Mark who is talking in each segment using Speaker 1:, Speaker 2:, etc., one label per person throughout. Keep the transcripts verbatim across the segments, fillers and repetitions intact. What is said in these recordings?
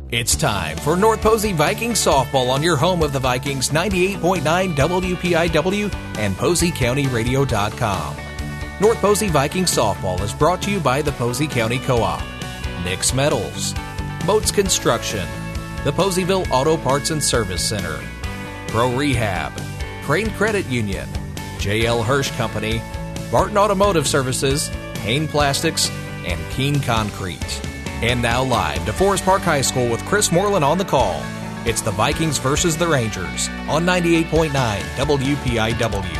Speaker 1: It's time for North Posey Vikings softball on your home of the Vikings, ninety-eight point nine W P I W and Posey County Radio dot com. North Posey Vikings softball is brought to you by the Posey County Co-op, Nick's Metals, Moats Construction, the Poseyville Auto Parts and Service Center, Pro Rehab, Crane Credit Union, J L Hirsch Company, Barton Automotive Services, Hain Plastics, and Keene Concrete. And now live to Forest Park High School with Chris Moreland on the call. It's the Vikings versus the Rangers on ninety-eight point nine W P I W.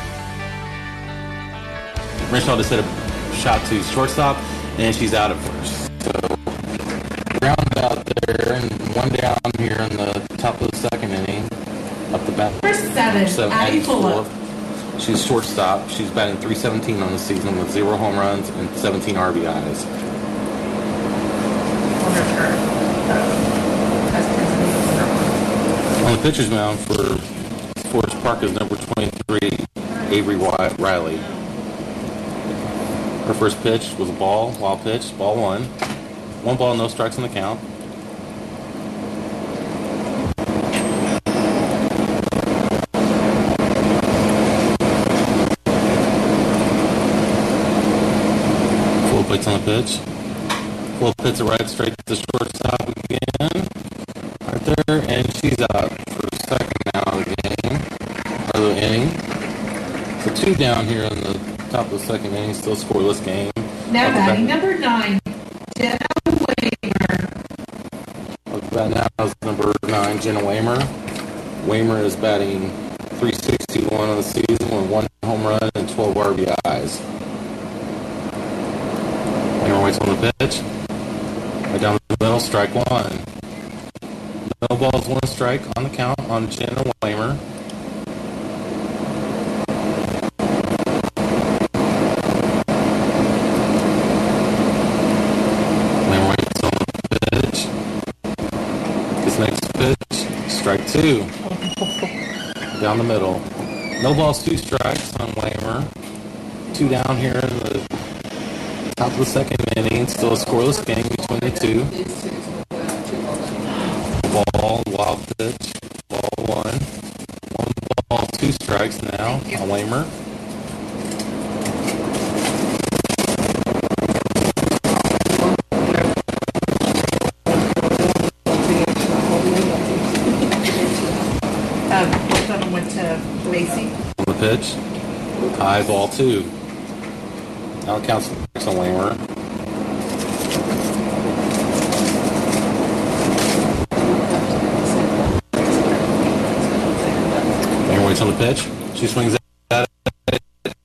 Speaker 2: Renshaw just hit a shot to shortstop, and she's out at first. So ground out there, and one down here in the top of the second inning, up the bat.
Speaker 3: First seven,
Speaker 2: so
Speaker 3: Addie Fulop.
Speaker 2: She's shortstop. She's batting three seventeen on the season with zero home runs and seventeen R B Is. On the pitcher's mound for Forest Park is number twenty-three, Avery Riley. Her first pitch was a ball, wild pitch, ball one. One ball, no strikes on the count. Full plates on the pitch. Full pitch right straight to the shortstop again. Right there, and she's out for second out of the game, or the inning. So two down here in the top of the second inning, still scoreless game.
Speaker 3: Now batting number nine, Jenna Waymer.
Speaker 2: That now is number nine, Jenna Waymer. Waymer is batting three sixty-one on the season with one home run and twelve R B Is. Waymer waits on the pitch. Right down the middle, strike one. No balls, one strike on the count on Jenna Waymer. Waymer waits on the pitch. This next pitch, strike two. Down the middle. No balls, two strikes on Waymer. Two down here in the top of the second inning. Still a scoreless game between the two. Ball, wild pitch, ball one. One ball, two strikes now on Waymer.
Speaker 3: Um, both of them went to Lacey.
Speaker 2: On the pitch, high ball two. Now it counts on Waymer. Waits on the pitch. She swings at it.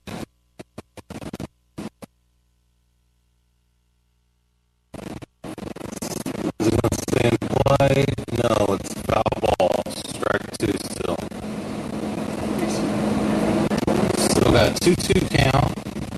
Speaker 2: Is it going to stay in play? No, it's foul ball. Strike two still. Still got a two two count.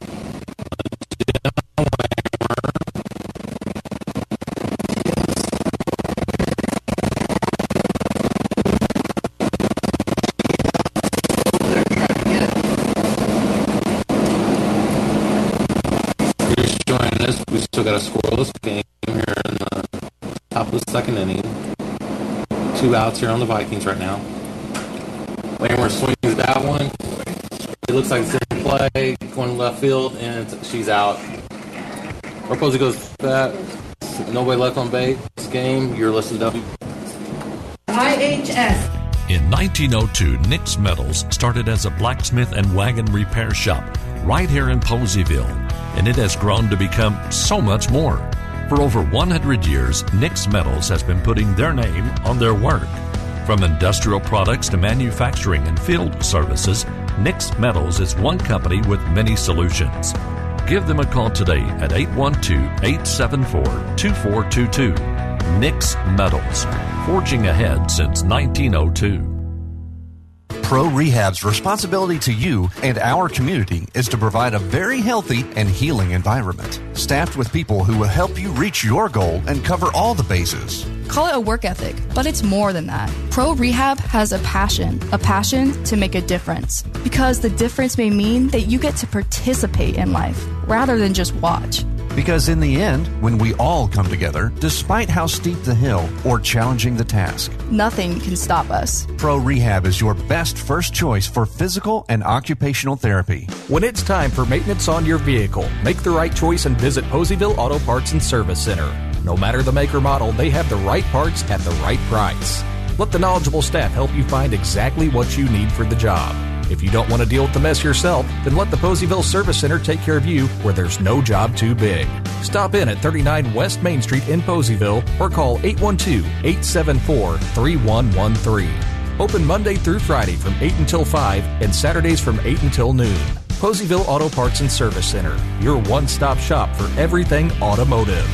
Speaker 2: We still got a scoreless game here in the top of the second inning. Two outs here on the Vikings right now. Waymer swings that one. It looks like it's in play, going left field, and she's out. Our Posey goes back. Nobody left on base. This game, you're listening to
Speaker 3: I H S.
Speaker 4: In nineteen oh two, Nick's Metals started as a blacksmith and wagon repair shop right here in Poseyville, and it has grown to become so much more. For over one hundred years, Nick's Metals has been putting their name on their work. From industrial products to manufacturing and field services, Nick's Metals is one company with many solutions. Give them a call today at eight one two, eight seven four, two four two two. Nick's Metals, forging ahead since nineteen oh two.
Speaker 5: Pro Rehab's responsibility to you and our community is to provide a very healthy and healing environment, staffed with people who will help you reach your goal and cover all the bases.
Speaker 6: Call it a work ethic, but it's more than that. Pro Rehab has a passion, a passion to make a difference, because the difference may mean that you get to participate in life rather than just watch.
Speaker 5: Because in the end, when we all come together, despite how steep the hill or challenging the task,
Speaker 6: nothing can stop us.
Speaker 5: Pro Rehab is your best first choice for physical and occupational therapy.
Speaker 1: When it's time for maintenance on your vehicle, make the right choice and visit Poseyville Auto Parts and Service Center. No matter the make or model, they have the right parts at the right price. Let the knowledgeable staff help you find exactly what you need for the job. If you don't want to deal with the mess yourself, then let the Poseyville Service Center take care of you where there's no job too big. Stop in at thirty-nine West Main Street in Poseyville or call eight one two, eight seven four, three one one three. Open Monday through Friday from eight until five and Saturdays from eight until noon. Poseyville Auto Parts and Service Center, your one-stop shop for everything automotive.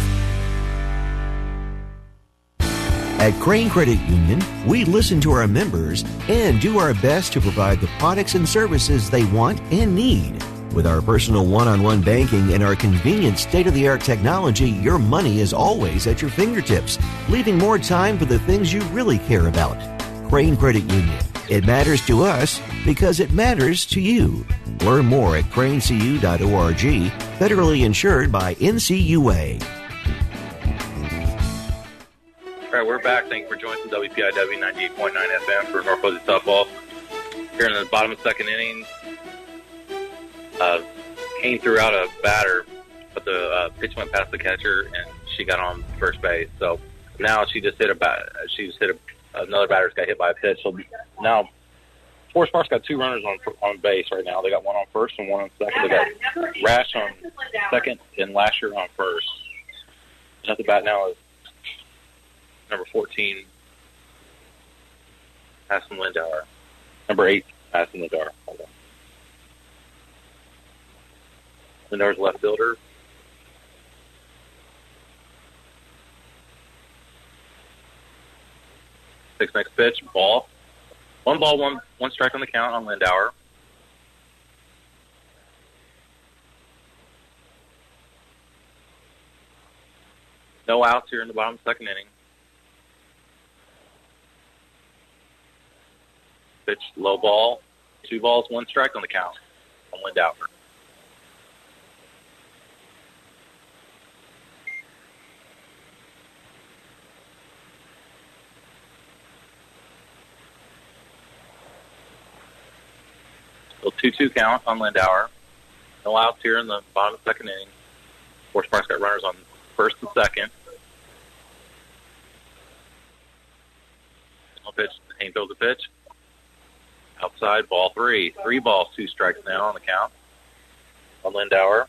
Speaker 7: At Crane Credit Union, we listen to our members and do our best to provide the products and services they want and need. With our personal one-on-one banking and our convenient state-of-the-art technology, your money is always at your fingertips, leaving more time for the things you really care about. Crane Credit Union. It matters to us because it matters to you. Learn more at crane c u dot org, federally insured by N C U A.
Speaker 2: All right, we're back. Thank you for joining W P I W ninety-eight point nine F M for North Posey softball. Here in the bottom of the second inning, uh, Kane threw out a batter, but the uh, pitch went past the catcher, and she got on first base. So now she just hit a bat. She just hit a, another batter's got hit by a pitch. So now Forest Park's got two runners on on base right now. They got one on first and one on second. They got Rash on second and Lasher on first. And at the bat now is number fourteen, Aston Lindauer. Number eight, Aston Lindauer. Hold on. Lindauer's left fielder. Six next pitch, ball. One ball, one one strike on the count on Lindauer. No outs here in the bottom of the second inning. Pitch, low ball, two balls, one strike on the count on Lindauer. So two two count on Lindauer. No outs here in the bottom of the second inning. Forest Park's got runners on first and second. No pitch. Haynes throws the pitch. Outside, ball three. Three balls, two strikes now on the count on Lindauer.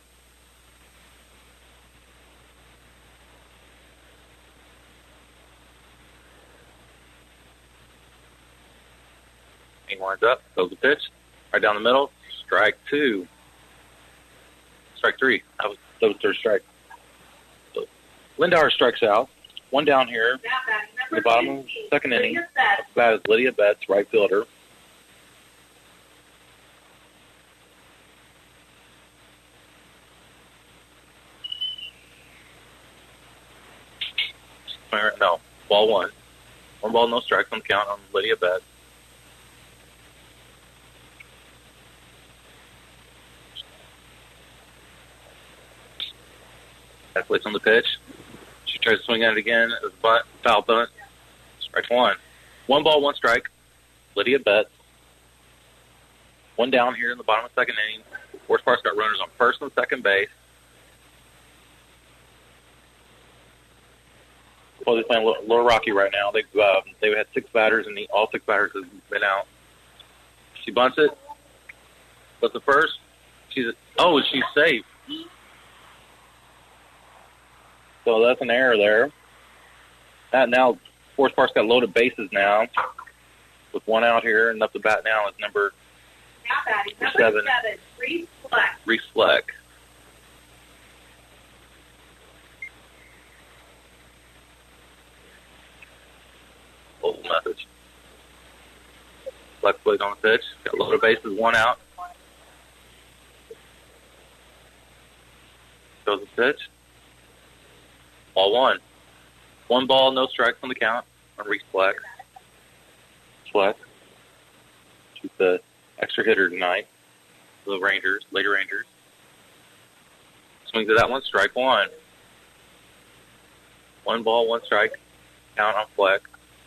Speaker 2: He winds up, throws the pitch. Right down the middle, strike two. Strike three. That was, that was third strike. So Lindauer strikes out. One down here in the bottom of the second inning. That is Lydia Betts, right fielder. No, ball one. One ball, no strikes on the count on Lydia Betts. That plays on the pitch. She tries to swing at it again. It was bunt, foul bunt. Strike one. One ball, one strike. Lydia Betts. One down here in the bottom of the second inning. Forest Park's got runners on first and second base. Well, they're playing Little Rocky right now. They uh, they had six batters, and the, all six batters have been out. She bunts it. But the first, she's oh, she's safe. So that's an error there. That now, Forest Park's got loaded bases now, with one out here, and up the bat now is number, number seven, seven, Reese Fleck. Reese Fleck. Old message. Fleck plays on the pitch. Got loaded bases, one out. Goes the pitch. Ball one. One ball, no strikes on the count on Reese Fleck. Fleck. She's the extra hitter tonight. The Rangers, Lady Rangers. swings at that one, strike one. One ball, one strike. Count on Fleck.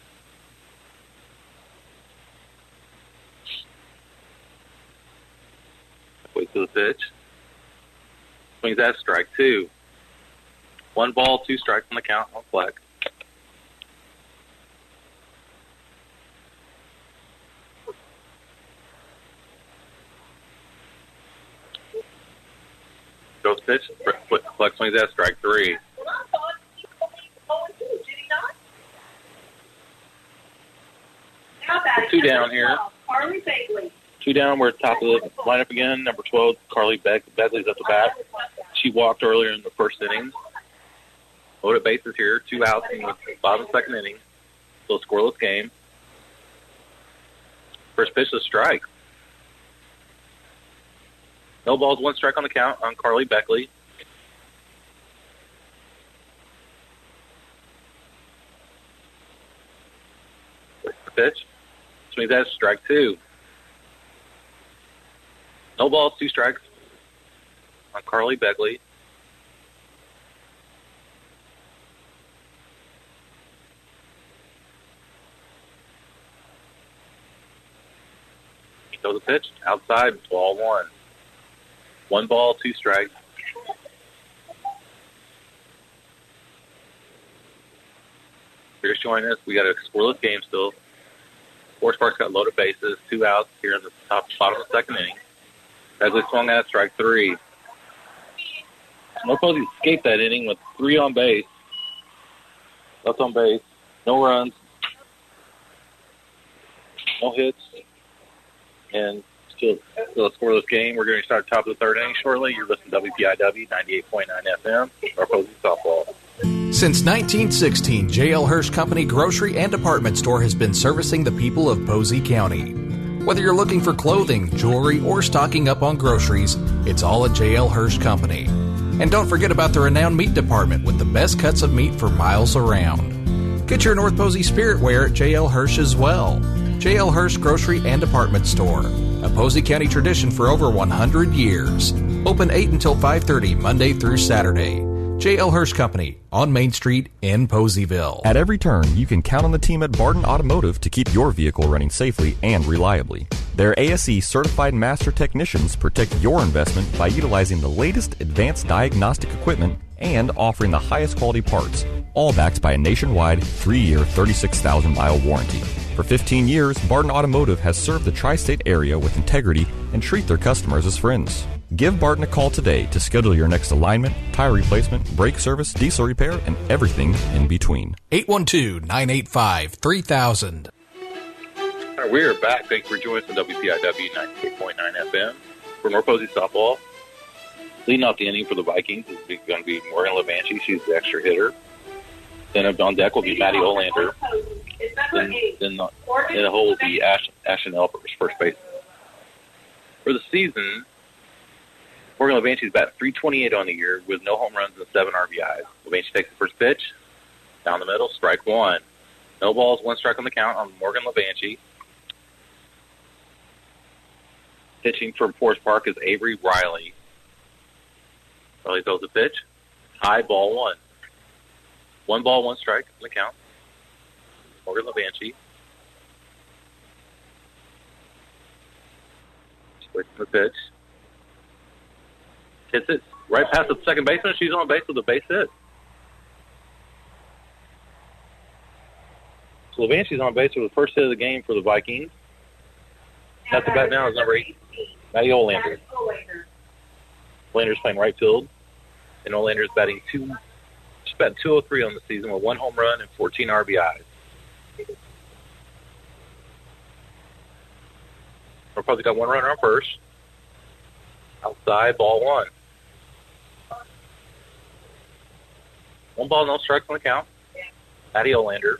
Speaker 2: Wait to the pitch. Swings at strike two. One ball, two strikes on the count on Fleck. Goes pitch. Fleck swings at strike three. Two down here. Two down. We're at the top of the lineup again. Number twelve, Carly Beck. Begley's up the bat. She walked earlier in the first inning. Loaded bases here. Two outs in the bottom of the second inning. Still a scoreless game. First pitch is a strike. No balls, one strike on the count on Carly Beckley. Pitch. Swings at strike two. No balls, two strikes on Carly Beckley. He throws a pitch outside, ball one. One ball, two strikes. Here's joining us. We got a scoreless game still. Forest Park's got loaded bases, two outs here in the top bottom of the second inning. Begley swung at strike three. North Posey escaped that inning with three on base. Left on base. No runs. No hits. And still, still a scoreless game. We're going to start top of the third inning shortly. You're listening to W P I W ninety-eight point nine F M, North Posey Softball.
Speaker 1: Since nineteen sixteen, J L. Hirsch Company Grocery and Department Store has been servicing the people of Posey County. Whether you're looking for clothing, jewelry, or stocking up on groceries, it's all at J L. Hirsch Company. And don't forget about the renowned meat department with the best cuts of meat for miles around. Get your North Posey spirit wear at J L. Hirsch as well. J L. Hirsch Grocery and Department Store, a Posey County tradition for over one hundred years. Open eight until five thirty, Monday through Saturday. J L. Hirsch Company on Main Street in Poseyville.
Speaker 8: At every turn, you can count on the team at Barton Automotive to keep your vehicle running safely and reliably. Their A S E certified master technicians protect your investment by utilizing the latest advanced diagnostic equipment and offering the highest quality parts, all backed by a nationwide three-year, thirty-six thousand mile warranty. For fifteen years, Barton Automotive has served the tri-state area with integrity and treat their customers as friends. Give Barton a call today to schedule your next alignment, tire replacement, brake service, diesel repair, and everything in between.
Speaker 1: eight one two, nine eight five, three thousand.
Speaker 2: All right, we are back. Thanks for joining us on W P I W ninety-eight point nine F M for North Posey Softball. Leading off the inning for the Vikings is going to be Morgan LaVanchi. She's the extra hitter. Then on deck will be Maddie Olander. Then, then in the hole will be Ash, Ashton Elpers, first base. For the season, Morgan LaVanchi's batting three twenty-eight on the year with no home runs and seven R B Is. LaVanchi takes the first pitch. Down the middle, strike one. No balls, one strike on the count on Morgan LaVanchi. Pitching from Forest Park is Avery Riley. Riley throws a pitch. High, ball one. One ball, one strike on the count. Morgan LaVanchi. Switch the pitch. Hits it right past the second baseman. She's on base with a base hit. So LaVanchi's on base with the first hit of the game for the Vikings. At the bat now is number eight, Maddie Olander. Olander's playing right field, and Olander's batting two. She's batting two oh three on the season with one home run and fourteen R B Is. We're probably got one runner on first. Outside, ball one. One ball, no strikes on the count. Maddie Olander.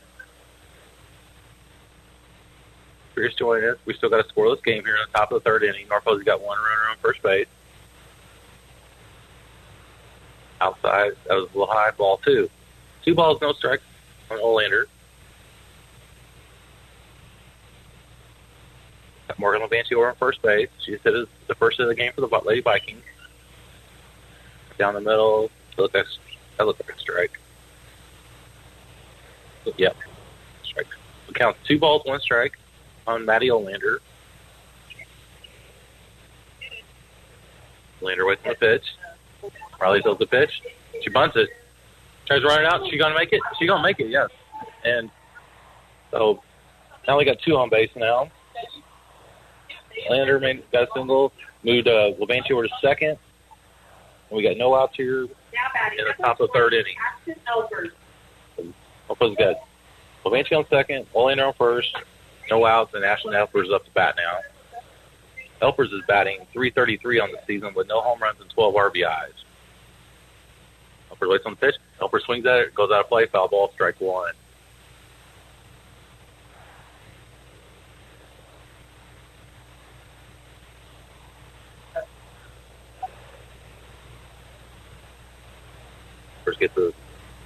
Speaker 2: Here's joining us. We still got a scoreless game here in the top of the third inning. North Posey's got one runner on first base. Outside, that was a little high, ball two. Two balls, no strikes on Olander. Got Morgan LaVanchi over on first base. She hit the first hit of the game for the Lady Vikings. Down the middle. Look, that's, that looks like a strike. Yep. Strike. We count two balls, one strike on Maddie Olander. Olander waits on the pitch. Riley throws the pitch. She bunts it. Tries to run it out. She going to make it? She going to make it, yes. And so now we got two on base now. Olander made, got a single. Moved uh, Levanti over to second. And we got no outs here in the top of the third inning. Oppos's got Levanti on second, Olander on first, no outs, and Ashlyn Elpers is up to bat now. Elpers is batting three thirty-three on the season with no home runs and twelve R B Is. Elpers waits on the pitch. Elpers swings at it, goes out of play, foul ball, strike one. First gets the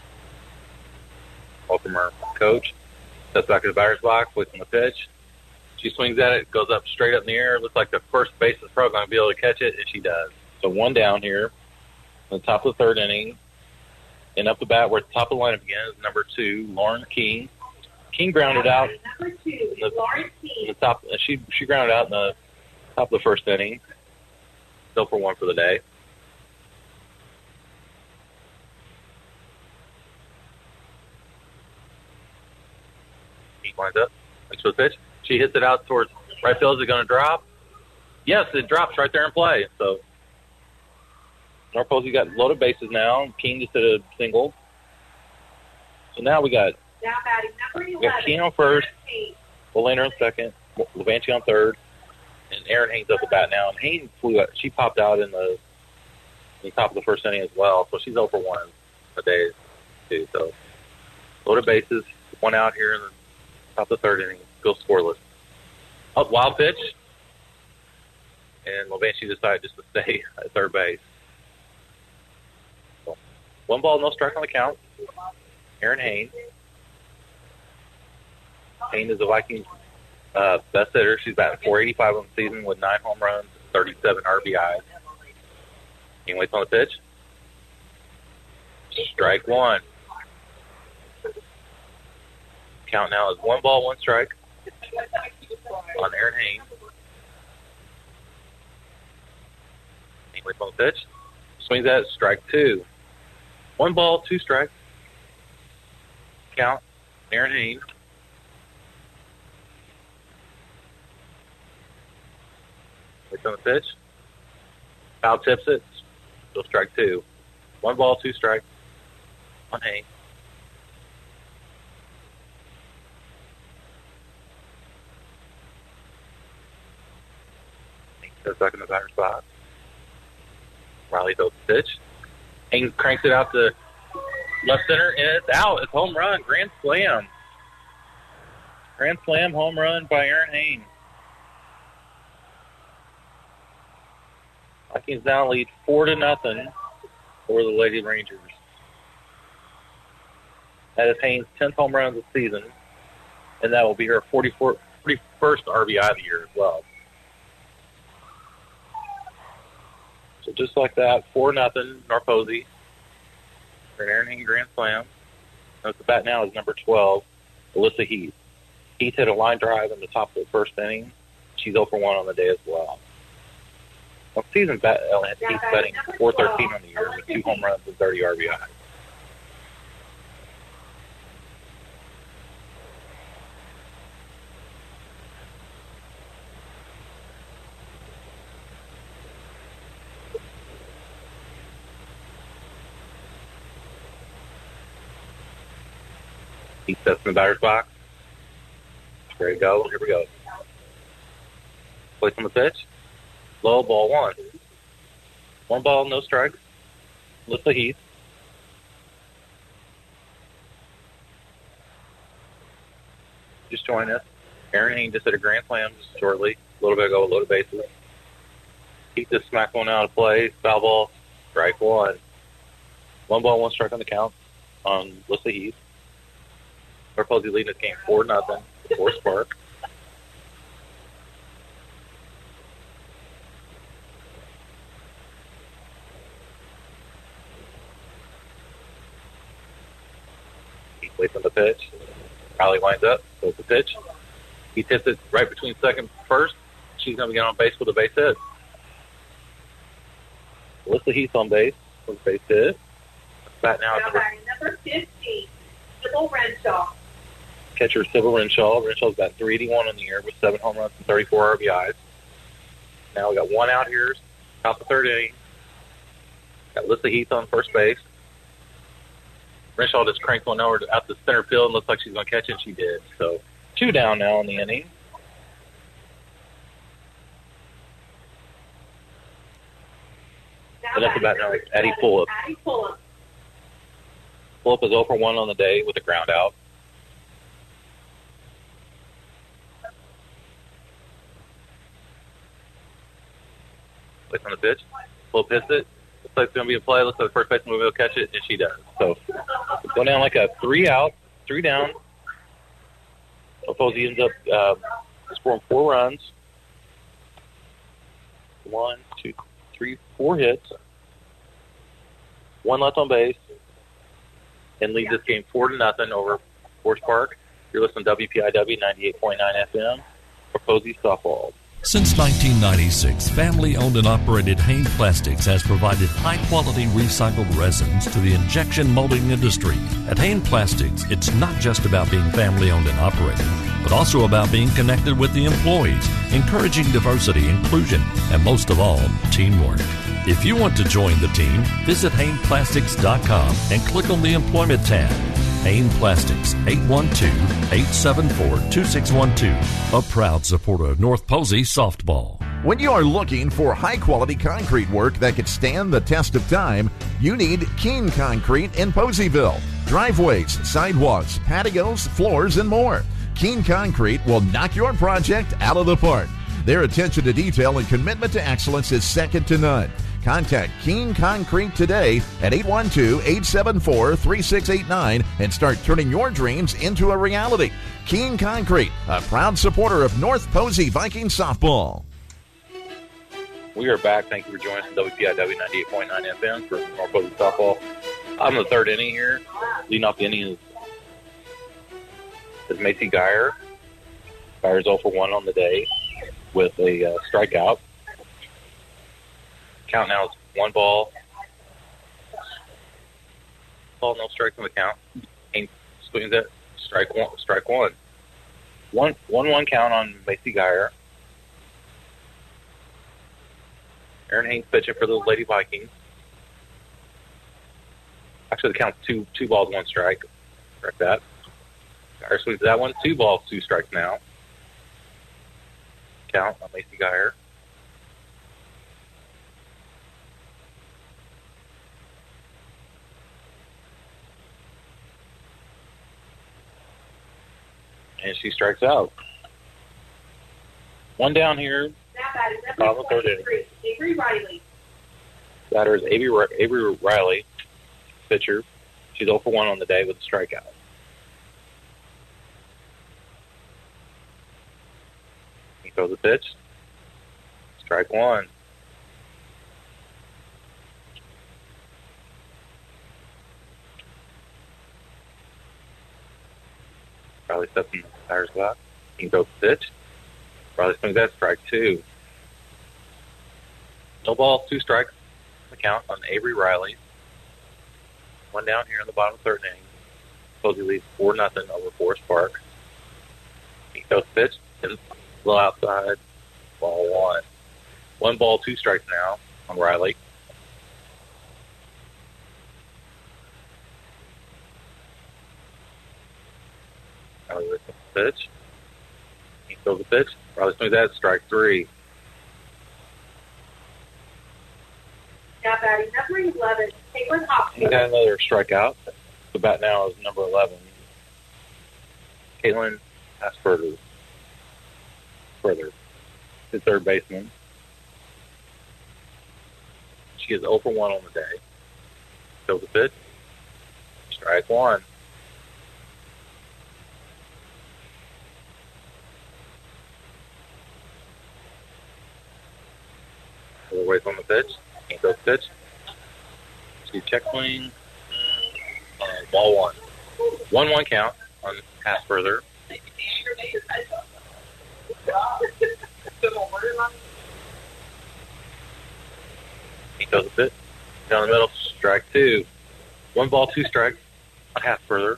Speaker 2: ball from her coach. Steps back to the batter's box, waits on the pitch. She swings at it, goes up straight up in the air. Looks like the first base's pro going to be able to catch it, and she does. So one down here on the top of the third inning. And up the bat, we're at the top of the lineup again, is number two, Lauren King. King grounded out. Number two, in the, Lauren King. In the top, she, she grounded out in the top of the first inning. Still for one for the day. King lines up. Next to the pitch. She hits it out towards right field. Is it going to drop? Yes, it drops right there in play. So North Posey got loaded bases now. King just did a single. So now we got, we got King on first, Olander on second, Levanti on third, and Erin Haynes up the bat now. And Haynes flew out. She popped out in the, in the top of the first inning as well. So she's over one a day too. So loaded bases, one out here in the top of the third inning. Go scoreless. Up wild pitch. And Levanti decided just to stay at third base. So, one ball, no strike on the count. Erin Haynes. Haynes is the Vikings' uh, best hitter. She's batting four eighty-five on the season with nine home runs, thirty-seven R B Is. King waits on the pitch. Strike one. Count now is one ball, one strike on Erin Haynes. Haynes waits on the pitch. Swings at it, strike two. One ball, two strikes. Count, Erin Haynes. Waits on the pitch. Foul tips it. Still strike two. One ball, two strikes on Haynes. Steps back in the batter's spot. Riley throws the pitch. Haynes cranks it out to left center, and it's out. It's home run. Grand slam. Grand slam home run by Erin Haynes. Vikings now lead four to nothing over the Lady Rangers. That is Haynes' tenth home run of the season, and that will be her forty-first R B I of the year as well. So just like that, four nothing, North Posey. For an Erin Haynes grand slam. At the bat now is number twelve, Alyssa Heath. Heath hit a line drive in the top of the first inning. She's oh for one on the day as well. On season, bat, uh, Heath batting four thirteen on the year with two home runs and thirty R B Is. He sets in the batter's box. Ready to go. Here we go. Place on the pitch. Low ball one. One ball, no strikes. Alyssa Heath. Just join us. Erin Haynes just hit a grand slam just shortly. A little bit ago, loaded bases. Heath just smacked one out of play. Foul ball. Strike one. One ball, one strike on the count on Alyssa Heath. North Posey leading this game four nothing. Four Spark. the pitch. Riley winds up, throws the pitch. He tips it right between second and first. She's going to get on base with a base hit. Alyssa Heath on base with a base hit. Bat now at number,
Speaker 3: number fifteen, Sybil Renshaw.
Speaker 2: Catcher Sybil Renshaw. Renshaw's got three eighty-one in the year with seven home runs and thirty-four R B Is. Now we got one out here, top of the third inning. Got Alyssa Heath on first base. Renshaw just cranked one over out the center field and looks like she's going to catch it, and she did. So two down now in the inning. And that's about now Addie Fulop.
Speaker 3: Addie Fulop.
Speaker 2: Fulop is oh for one on the day with a ground out. Place on the pitch. Fulop hits it. Looks like it's going to be a play. Looks like the first baseman will catch it, and she does. So go down like a three out, three down. Opposite ends up uh, scoring four runs. One, two, three, four hits. One left on base. And leads this game four to nothing over Forest Park. You're listening to W P I W ninety-eight point nine F M for Posey Softball.
Speaker 4: Since nineteen ninety-six, family-owned and operated Hain Plastics has provided high-quality recycled resins to the injection molding industry. At Hain Plastics, it's not just about being family-owned and operated, but also about being connected with the employees, encouraging diversity, inclusion, and most of all, teamwork. If you want to join the team, visit Hain Plastics dot com and click on the Employment tab. Hain Plastics, eight one two, eight seven four, two six one two, a proud supporter of North Posey softball.
Speaker 9: When you are looking for high-quality concrete work that could stand the test of time, you need Keene Concrete in Poseyville. Driveways, sidewalks, patios, floors, and more. Keene Concrete will knock your project out of the park. Their attention to detail and commitment to excellence is second to none. Contact Keene Concrete today at eight one two, eight seven four, three six eight nine and start turning your dreams into a reality. Keene Concrete, a proud supporter of North Posey Viking softball.
Speaker 2: We are back. Thank you for joining us on W P I W ninety-eight point nine F M for North Posey softball. I'm in the third inning here. Leading off the inning is, is Macy Geyer. Geyer's oh for one on the day with a uh, strikeout. Count now is one ball. Ball, no strikes on the count. Hain swings it. Strike one. Strike one. One, one, one count on Macy Geyer. Aaron Haynes pitching for the Lady Vikings. Actually, the count's two, two balls, one strike. Correct that. Geyer swings that one. Two balls, two strikes now. Count on Macy Geyer. And she strikes out. One down here.
Speaker 3: Now batting number twenty-three, Avery Riley.
Speaker 2: Batter is Avery, Avery Riley, pitcher. She's oh for one on the day with a strikeout. He throws the pitch. Strike one. Riley steps in the batter's box. He throws the pitch. Riley swings that, strike two. No balls, two strikes. The count on Avery Riley. One down here in the bottom of the third inning. Posey leads four nothing over Forest Park. He throws the pitch. And a little outside. Ball one. One ball, two strikes now on Riley. Riley with the pitch. He throws the pitch. Riley swings that, strike three.
Speaker 3: Now batting number eleven, Caitlin
Speaker 2: He
Speaker 3: Hopkins.
Speaker 2: got another strikeout. The bat now is number eleven. Caitlin Asperger. Further. The third baseman. She is oh for one on the day. Throws the pitch. Strike one. Away from the pitch. Can't throw the pitch. She check swing. And ball one. one one count. on half further. He goes a bit down the middle, strike two. One ball, two strikes, a half further.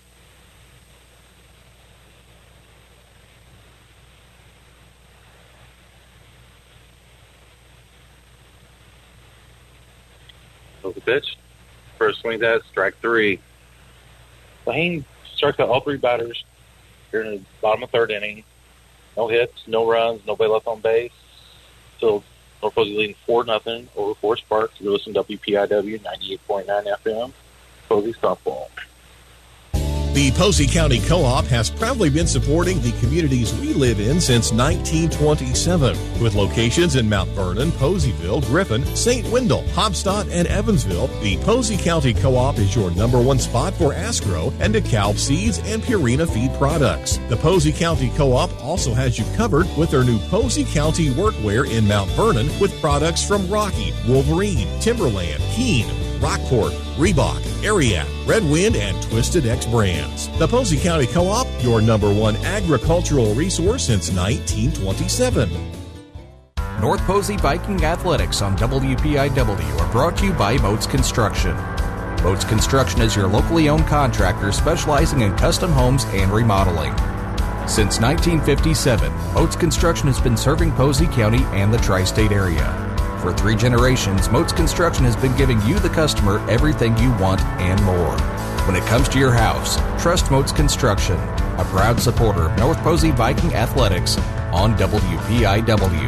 Speaker 2: Goes a pitch. First swings at it, strike three. Lahane strikes out all three batters here in the bottom of third inning. No hits, no runs, nobody left on base. So North Posey leading four nothing over Forest Park. You're listening to W P I W ninety-eight point nine F M. Posey softball.
Speaker 10: The Posey County Co-op has proudly been supporting the communities we live in since nineteen twenty-seven. With locations in Mount Vernon, Poseyville, Griffin, Saint Wendell, Hobstadt, and Evansville, the Posey County Co-op is your number one spot for Asgrow and DeKalb seeds and Purina feed products. The Posey County Co-op also has you covered with their new Posey County Workwear in Mount Vernon with products from Rocky, Wolverine, Timberland, Keen, Rockport, Reebok, Ariat, Red Wind, and Twisted X brands. The Posey County Co-op, your number one agricultural resource since nineteen twenty-seven.
Speaker 1: North Posey Viking Athletics on W P I W are brought to you by Moats Construction. Moats Construction is your locally owned contractor specializing in custom homes and remodeling. Since nineteen fifty-seven, Moats Construction has been serving Posey County and the tri-state area. For three generations, Moats Construction has been giving you, the customer, everything you want and more. When it comes to your house, trust Moats Construction, a proud supporter of North Posey Viking Athletics on W P I W.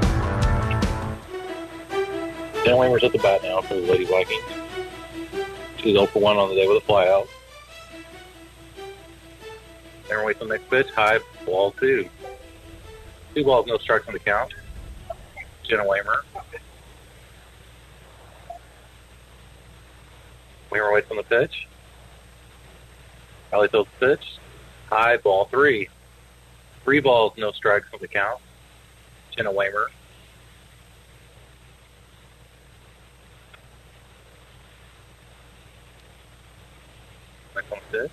Speaker 2: Dan Weimer's at the bat now for the Lady Vikings. She's oh for one on the day with a flyout. Then waits on the next pitch. High, ball two. Two balls, no strikes on the count. Jenna Weimer. Weimer waits on the pitch. Riley throws the pitch. High, ball three. Three balls, no strikes on the count. Jenna Weimer. Next on the pitch.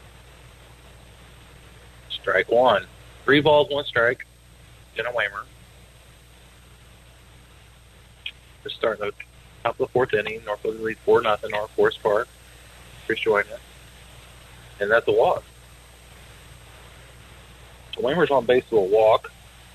Speaker 2: Strike one. Three balls, one strike. Jenna Weimer. Just starting the top of the fourth inning. North Posey leads four nothing on Forest Park. Chris joining it. And that's a walk. So Weimer's on base to a walk.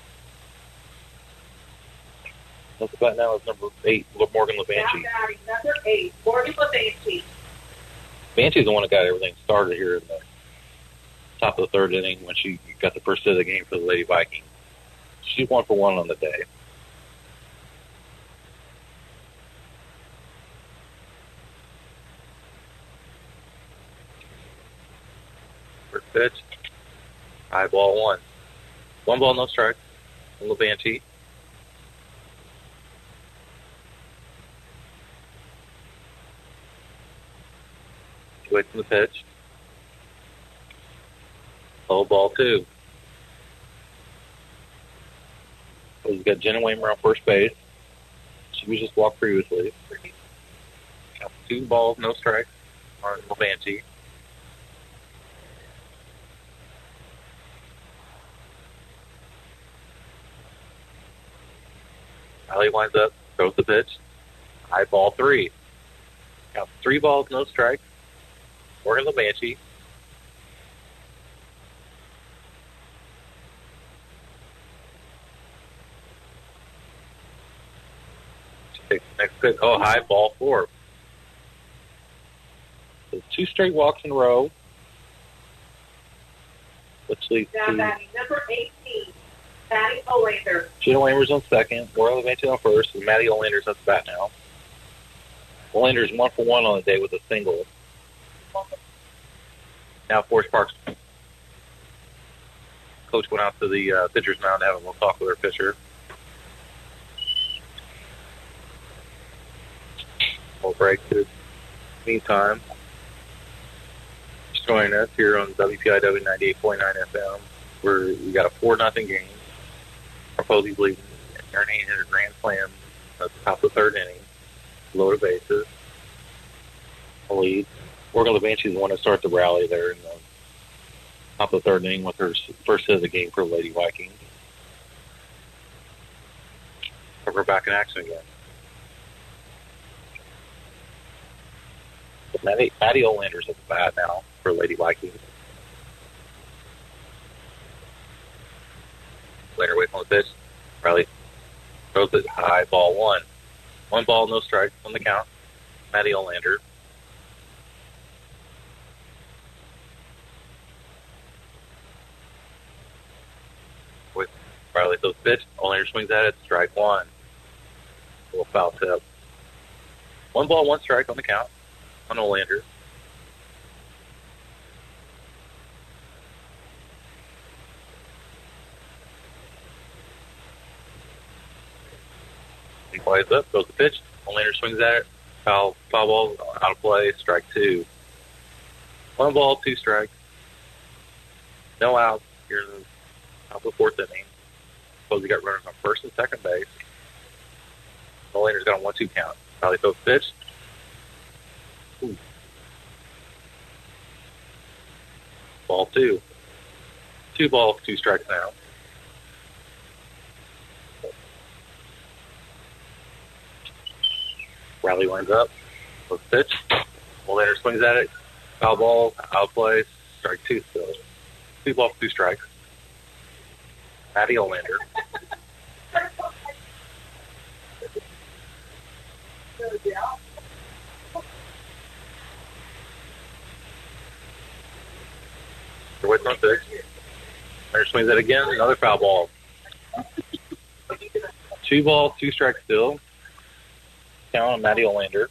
Speaker 2: That's the bat now is number eight, Morgan LeBanchi.
Speaker 3: Number eight, Morgan LeBanchi.
Speaker 2: LeBanchi's the one that got everything started here in the top of the third inning when she got the first hit of the game for the Lady Vikings. She's one for one on the day. First pitch. High ball one. One ball, no strike. LeBanchi. Waits on the pitch. Low ball two. So we've got Jenna Weimer on first base. She was just walked previously. Two balls, no strikes on LeBanchi. Riley winds up, throws the pitch. High ball three. Now three balls, no strikes. Morgan LeBanchi. She takes the next pitch. Oh, high ball four. So two straight walks in a row. Which leads
Speaker 3: Now
Speaker 2: to
Speaker 3: batting number eighteen, Maddie Olander.
Speaker 2: Jenna Weimer's on second. Morgan LeBanchi on first. And Maddie Olander's at the bat now. Olander's one for one on the day with a single. Now Forest Park's coach went out to the uh, pitcher's mound to have a little talk with her pitcher. We'll break to meantime. Just joining us here on W P I W ninety-eight point nine F M, where we got a four nothing game. Our Posey leading. Aaron Hayne hit a grand slam at the top of the third inning. Loaded bases. A lead. Morgan LeBanchi is the one to start the rally there in the Top of the third inning with her first hit of the game for Lady Vikings. We're back in action again. Maddie, Maddie Olander's at the bat now for Lady Vikings. Later away from the pitch. Riley throws it high, ball one. One ball, no strike on the count. Maddie Olander. With Riley throws the pitch. Olander swings at it. Strike one. A little foul tip. One ball, one strike on the count on Olander. He flies up, goes the pitch. Olander swings at it. Foul, foul ball, out of play, strike two. One ball, two strikes. No outs here in the top of the fourth inning. Suppose he got runners on first and second base. Olander's got a one two count. Riley throws the pitch. Ooh. Ball two. Two balls, two strikes now. Riley winds up. Throws the pitch. Olander swings at it. Foul ball, out play, strike two still. Two balls, two strikes. Maddie Olander. They're waiting on six. Olander swings it again. Another foul ball. Two balls, two strikes still. Count on Maddie Olander.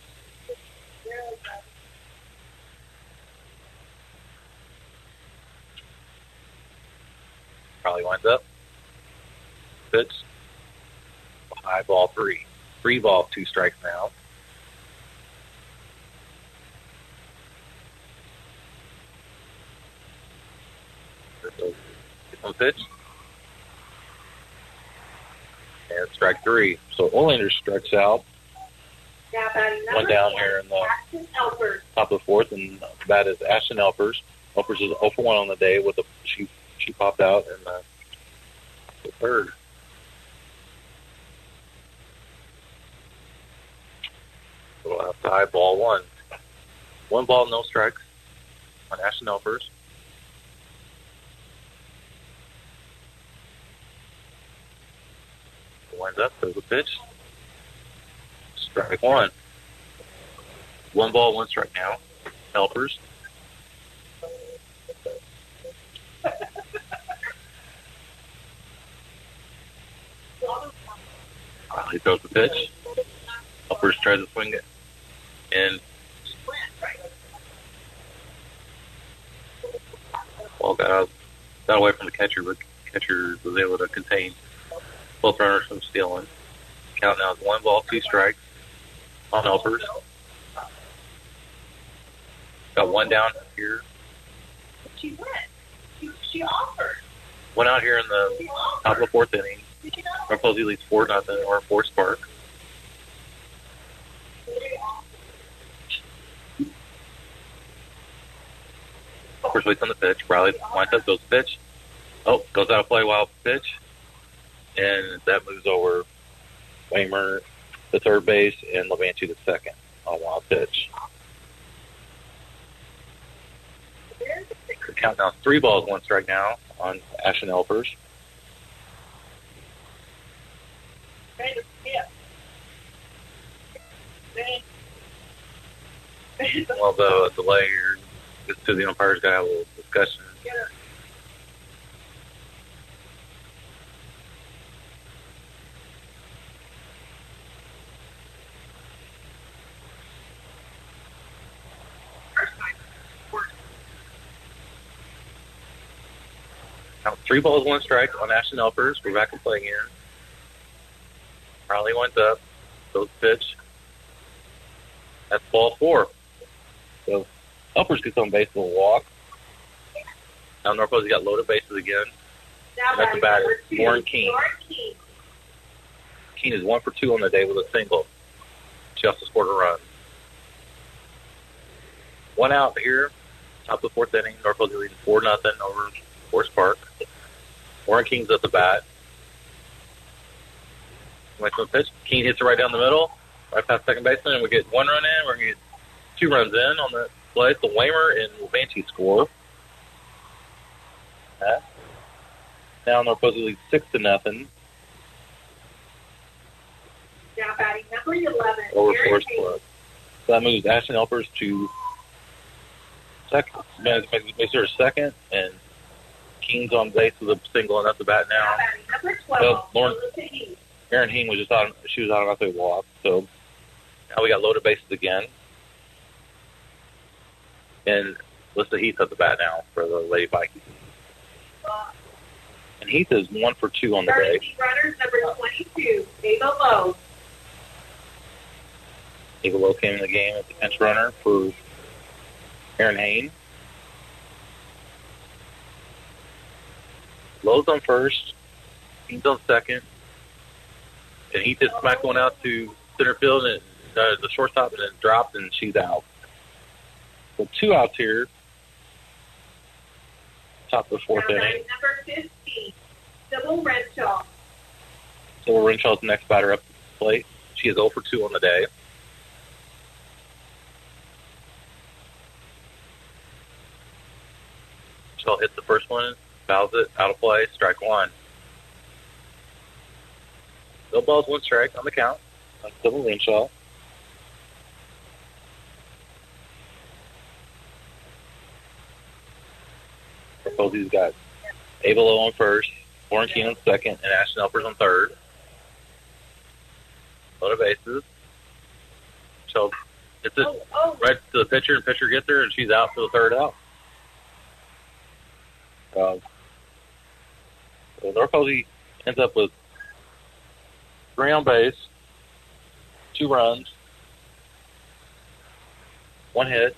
Speaker 2: Probably winds up. Pitch. High ball three. Three balls, two strikes now. On pitch. And strike three. So Olander strikes out. One down here in the top of the fourth, and that is Ashton Elpers. Elpers is oh for one on the day with a she she popped out in the, the third. So outside, ball one. One ball, no strikes on Ashton Elpers. Winds up, throws a pitch. Strike one. One ball, one strike now. Helpers. He throws the pitch. Helpers tries to swing it. And ball got out, got away from the catcher, but the catcher was able to contain both runners from stealing. Count now is one ball, two strikes on Elpers. Got one down here.
Speaker 3: She went. She, she offered.
Speaker 2: Went out here in the top of the fourth inning. North Posey leads four nothing or four Spark. Of course, waits on the pitch. Riley winds up, goes pitch. Oh, goes out of play while pitch. And that moves over Waymer, the third base, and Levanti, the second, on wild pitch. The count now three balls, one strike now on Ashton Elpers. Well, the delay here is to the umpires. Got to have a little discussion. Three balls, one strike on Ashton Elpers. We're back in play here. Riley winds up. Goes pitch. That's ball four. So Elpers gets on base with a walk. Now North Posey got loaded bases again. That's the batter, Warren Keene. Keene is one for two on the day with a single. She also scored a run. One out here.
Speaker 11: top of the fourth inning. Norfolk leading four nothing over Forest Park. Warren King's at the bat. Went to the pitch. King hits it right down the middle, right past second baseman, and we get one run in. We're going to get two runs in on the play. So Waymer and Banshee score. Uh, now Norfolk leads six to nothing.
Speaker 3: Now batting number eleven.
Speaker 11: Over Forest Park. So that moves Ashton Elpers to second. Makes her second, and King's on base with a single and at the bat now.
Speaker 3: Now batting number twelve.
Speaker 11: So Lauren, Erin Hing was just on. She was on a walk. So now we got loaded bases again, and Lissa Heath at the bat now for the Lady Vikings. And Heath is one for two on the day.
Speaker 3: Runners number twenty-two, Ava Lowe.
Speaker 11: Ava Lowe came in the game as the pinch runner for Erin Hain. Lowe's on first. He's on second. And he just smacked one out to center field and uh, the shortstop, and then dropped, and she's out. So two outs here. Top of the fourth
Speaker 3: Now,
Speaker 11: inning.
Speaker 3: number fifteen, Sybil Renshaw.
Speaker 11: Sybil Renshaw's the next batter up the plate. She is zero for two on the day. Renshaw hits the first one, fouls it, out of play, strike one. No balls, one strike on the count. On Sybil Renshaw. Posey's got Ava Lowe on first, Warren King on second, and Ashton Elpers on third. Load of bases. So it's it
Speaker 3: Oh, oh.
Speaker 11: right to the pitcher, and pitcher gets her, and she's out for the third out. Um, so North Posey ends up with three on base, two runs, one hit,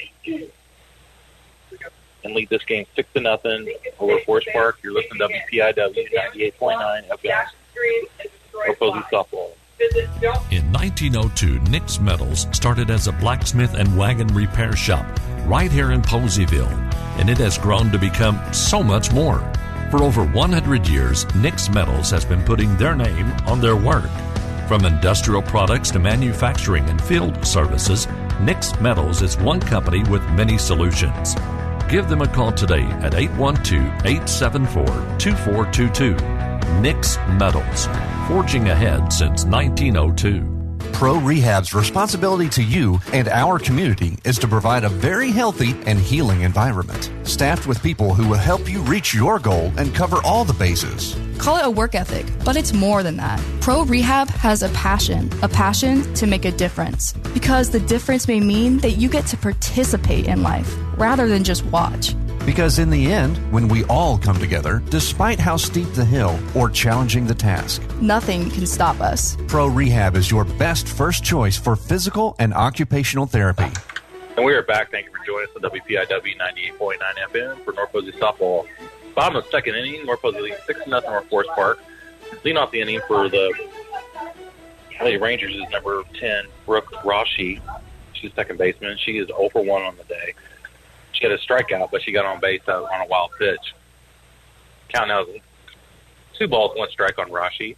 Speaker 11: and lead this game six to nothing over Forest Park. You're listening to W P I W ninety-eight point nine F M. North Posey softball.
Speaker 4: In nineteen oh two, Nick's Metals started as a blacksmith and wagon repair shop right here in Poseyville, and it has grown to become so much more. For over one hundred years, Nick's Metals has been putting their name on their work. From industrial products to manufacturing and field services, Nick's Metals is one company with many solutions. Give them a call today at eight one two, eight seven four, two four two two. Nick's Metals, forging ahead since nineteen oh two.
Speaker 5: Pro Rehab's responsibility to you and our community is to provide a very healthy and healing environment, staffed with people who will help you reach your goal and cover all the bases.
Speaker 6: Call it a work ethic, but it's more than that. Pro Rehab has a passion, a passion to make a difference. Because the difference may mean that you get to participate in life rather than just watch.
Speaker 5: Because in the end, when we all come together, despite how steep the hill or challenging the task,
Speaker 6: nothing can stop us.
Speaker 5: Pro Rehab is your best first choice for physical and occupational therapy.
Speaker 11: And we are back. Thank you for joining us on W P I W ninety-eight point nine F M for North Posey softball. Bottom of the second inning, North Posey leads six to nothing over Forest Park. Leading off the inning for the Lady Rangers is number ten, Brooke Rashi. She's second baseman. She is zero for one on the day. She had a strikeout, but she got on base on a wild pitch. Count now is two balls, one strike on Rashi.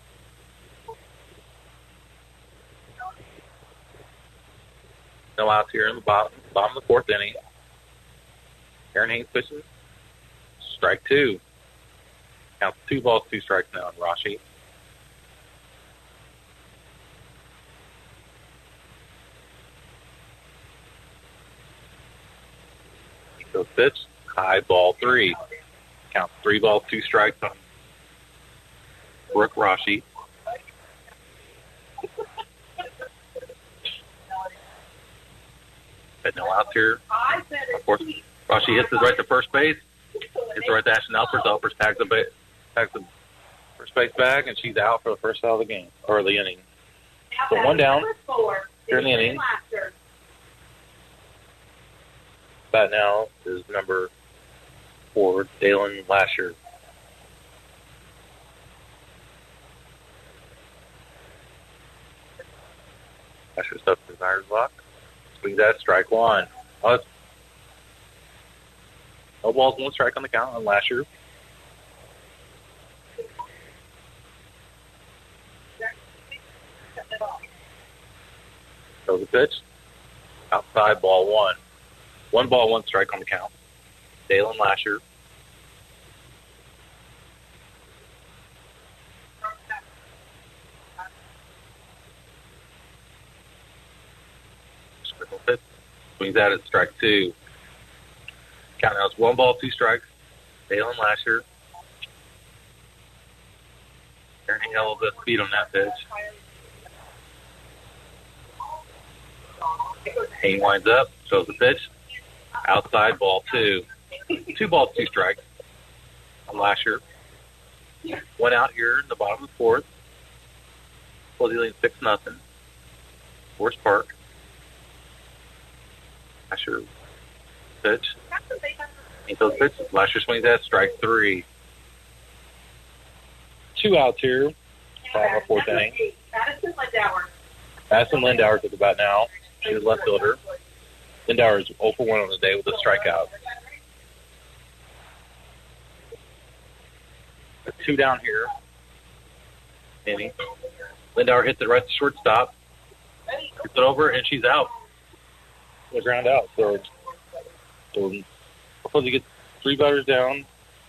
Speaker 11: No outs here in the bottom, bottom of the fourth inning. Erin Haynes pitching. Strike two. Counts two balls, two strikes now on Rashi. So pitch, high ball three. Counts three balls, two strikes on Brooke Rashi. Had no outs here. Of course, Rashi hits it right to first base. Hits it right to Ashton Elpers. Elpers tags the, ba- tags the first base bag, and she's out for the first out of the game, or the inning. So one down here in the inning. Bat now is number four, Dalen Lasher. Lasher's up to the Myers block. Swings that, strike one. Oh, No balls, one strike on the count on Lasher. So the pitch. Outside, ball one. One ball, one strike on the count. Dalen Lasher. Swings out at strike two. Count now is one ball, two strikes. Dalen Lasher. Turning a little bit of speed on that pitch. Hayne winds up, shows the pitch. Outside, ball two. Two balls, two strikes on Lasher. One out here in the bottom of the fourth. Posey leading six nothing. Forest Park. Lasher pitch. He throws pitch. Lasher swings at strike three. Two outs here. Bottom of the fourth inning.
Speaker 3: Madison Lindauer.
Speaker 11: Madison Lindauer's at the bat now. She's left fielder. Lindauer is oh for one on the day with a strikeout. A two down here. Inning. Lindauer hits it right to shortstop. Gets it over, and she's out. The ground out. So, so suppose he gets three batters down.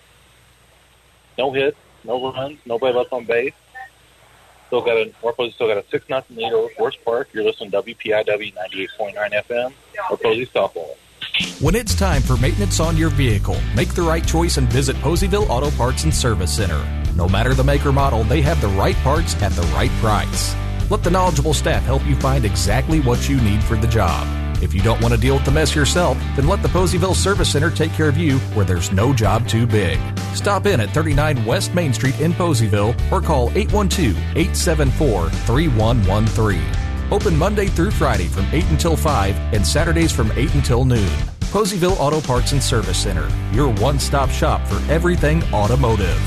Speaker 11: No hits, no runs, nobody left on base. Still got a North Posey still got a six nothing lead over Forest Park. You're listening to W P I W ninety-eight point nine F M. North Posey softball.
Speaker 1: When it's time for maintenance on your vehicle, make the right choice and visit Poseyville Auto Parts and Service Center. No matter the make or model, they have the right parts at the right price. Let the knowledgeable staff help you find exactly what you need for the job. If you don't want to deal with the mess yourself, then let the Poseyville Service Center take care of you where there's no job too big. Stop in at thirty-nine West Main Street in Poseyville or call eight one two, eight seven four, three one one three. Open Monday through Friday from eight until five and Saturdays from eight until noon. Poseyville Auto Parts and Service Center, your one-stop shop for everything automotive.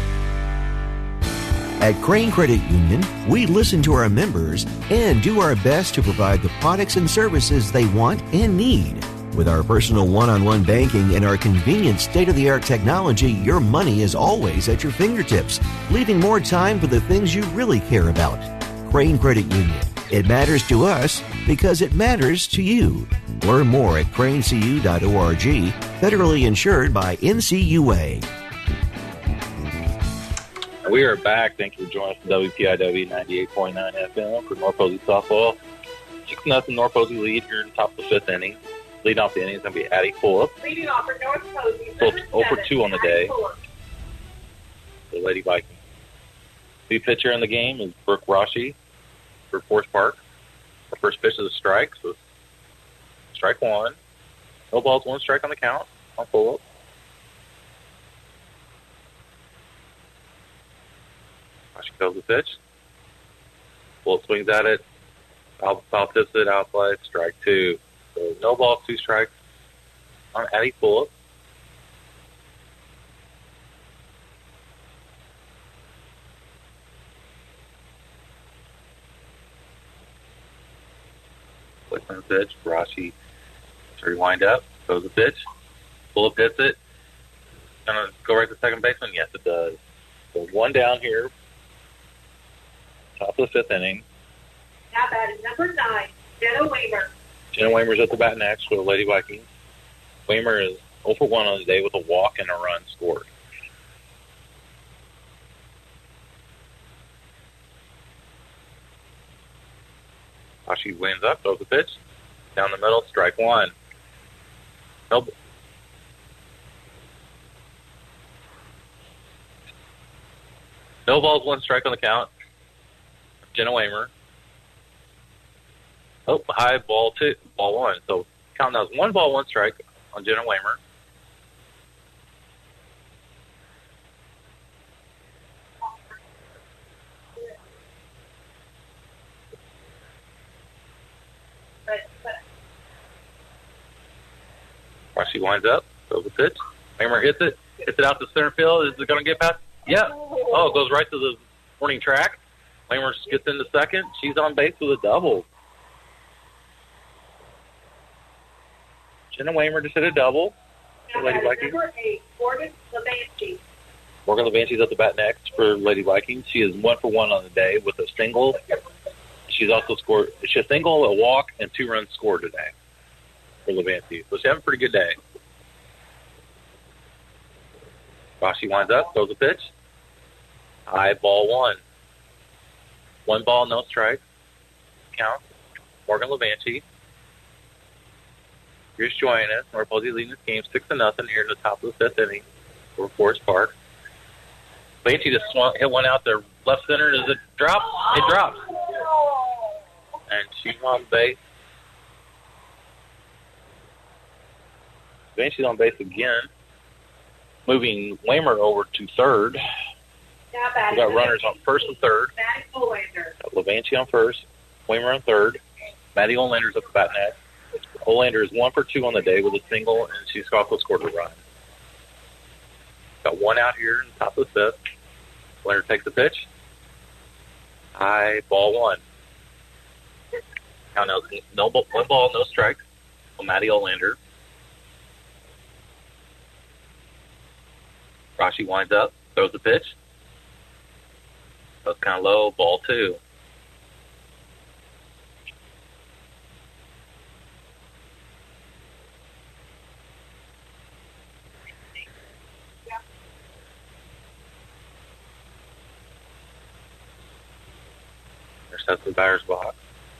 Speaker 7: At Crane Credit Union, we listen to our members and do our best to provide the products and services they want and need. With our personal one-on-one banking and our convenient state-of-the-art technology, your money is always at your fingertips, leaving more time for the things you really care about. Crane Credit Union. It matters to us because it matters to you. Learn more at crane c u dot org, federally insured by N C U A.
Speaker 11: We are back. Thank you for joining us on W P I W ninety-eight point nine F M for North Posey softball. six nothing North Posey lead here in the top of the fifth inning. Leading off the inning is going to be Addie Fulop.
Speaker 3: Leading off for North Posey.
Speaker 11: oh for two on the day. The Lady Vikings. The pitcher in the game is Brooke Rashi for Forest Park. Her first pitch is a strike, so strike one. No balls, one strike on the count on Fulop. She goes the pitch. Full swings at it. Foul, foul tips it, outside, strike two. So no balls, two strikes on Addie Fulop. Quick on the pitch. Rashi to rewind up. Goes the pitch. Fulop hits it. Gonna go right to second baseman? Yes, it does. So one down here. Top of the fifth inning.
Speaker 3: Now batting number nine, Jenna Weimer.
Speaker 11: Jenna Weimer's at the bat next for the Lady Vikings. Weimer is oh for one on the day with a walk and a run scored. She wins up, throws the pitch. Down the middle, strike one. Nope. No balls, one strike on the count. Jenna Weimer. Oh, high ball two, ball one. So count now is one ball, one strike on Jenna Weimer. She winds up, throws the pitch. Weimer hits it, hits it out to center field. Is it going to get past? Yeah. Oh, it goes right to the warning track. Weimer gets into second. She's on base with a double. Jenna Weimer just hit a double. for Lady Vikings.
Speaker 3: Number eight, Morgan Levanti.
Speaker 11: Morgan Levanti's at the bat next for Lady Vikings. She is one for one on the day with a single. She's also scored she a single, a walk, and two runs scored today for Levanti. So she's having a pretty good day. Rashi winds up, throws a pitch. High, ball one. One ball, no strike. Count. Morgan Levanti. Here's joining us. North Posey leading this game six to nothing here in the top of the fifth inning for Forest Park. Levanti just swung, hit one out there left center. Does it drop? It drops. And she's on base. Levanti's on base again. Moving Waymer over to third. We got runners on first and third. Got Levanti on first. Waymer on third. Maddie Olander's at the bat next. Olander is one for two on the day with a single, and she's also scored a run. Got one out here in the top of the fifth. Olander takes the pitch. High, ball one. Count now, no, one ball, no strike. For Maddie Olander. Rashi winds up, throws the pitch. That's kind of low, ball two. That's the batter's box.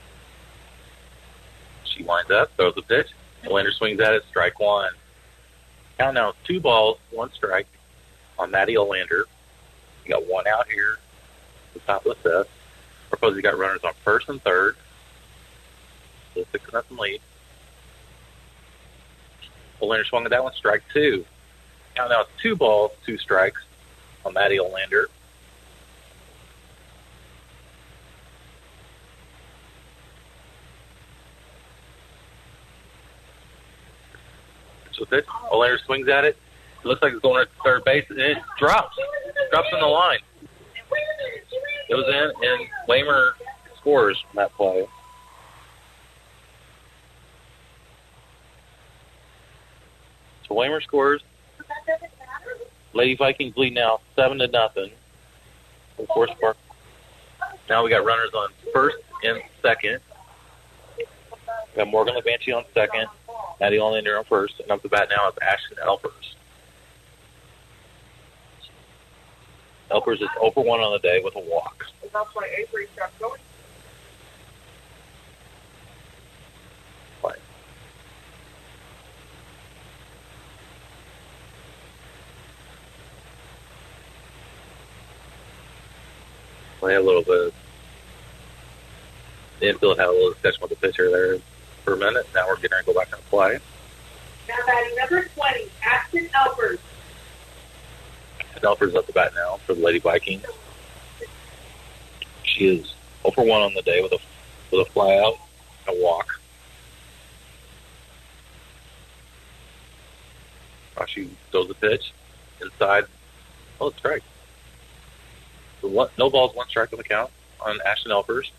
Speaker 11: She winds up, throws the pitch. Olander swings at it, strike one. Count now, two balls, one strike on Maddie Olander. You got one out here at the top of the fifth. Propose you got runners on first and third. So six to nothing lead. Olander swung at that one, strike two. Count now, two balls, two strikes on Maddie Olander. With it. Olander swings at it. It looks like it's going to third base, and it drops. Drops in the line. It was in, and Waymer scores from that play. So Waymer scores. Lady Vikings lead now seven to nothing. Forest Park. Now we got runners on first and second. We got Morgan Levanti on second. Maddie Olander on first, and up the bat now is Ashton Elpers. Elpers is zero for one on the day with a walk. Play. Play a little bit. The infield had a little discussion with the pitcher there for a minute. Now we're getting ready to go back and play.
Speaker 3: Now batting number twenty, Ashton Elpers.
Speaker 11: Ashton Elpers up the bat now for the Lady Vikings. She is zero for one on the day with a with a fly out and a walk. She throws the pitch inside. Oh, it's strike. So one, no balls, one strike on the count on Ashton Elpers.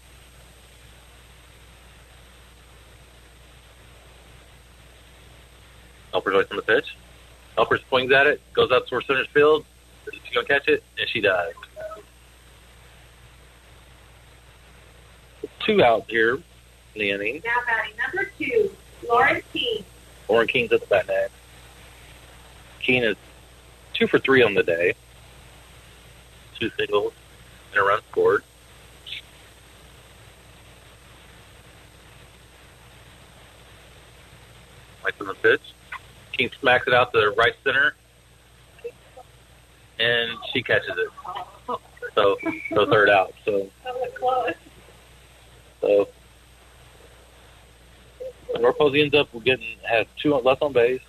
Speaker 11: Elpers away from the pitch. Elpers swings at it, goes up towards center field. Is she going to catch it? And she does. Two outs here in the inning.
Speaker 3: Now batting number two, Lauren Keene.
Speaker 11: Lauren Keene's at the bat next. Keene is two for three on the day. Two singles and a run scored. Right from the pitch. Keene smacks it out to the right center, and she catches it. So, so third out. So, so North Posey ends up getting has two left on base,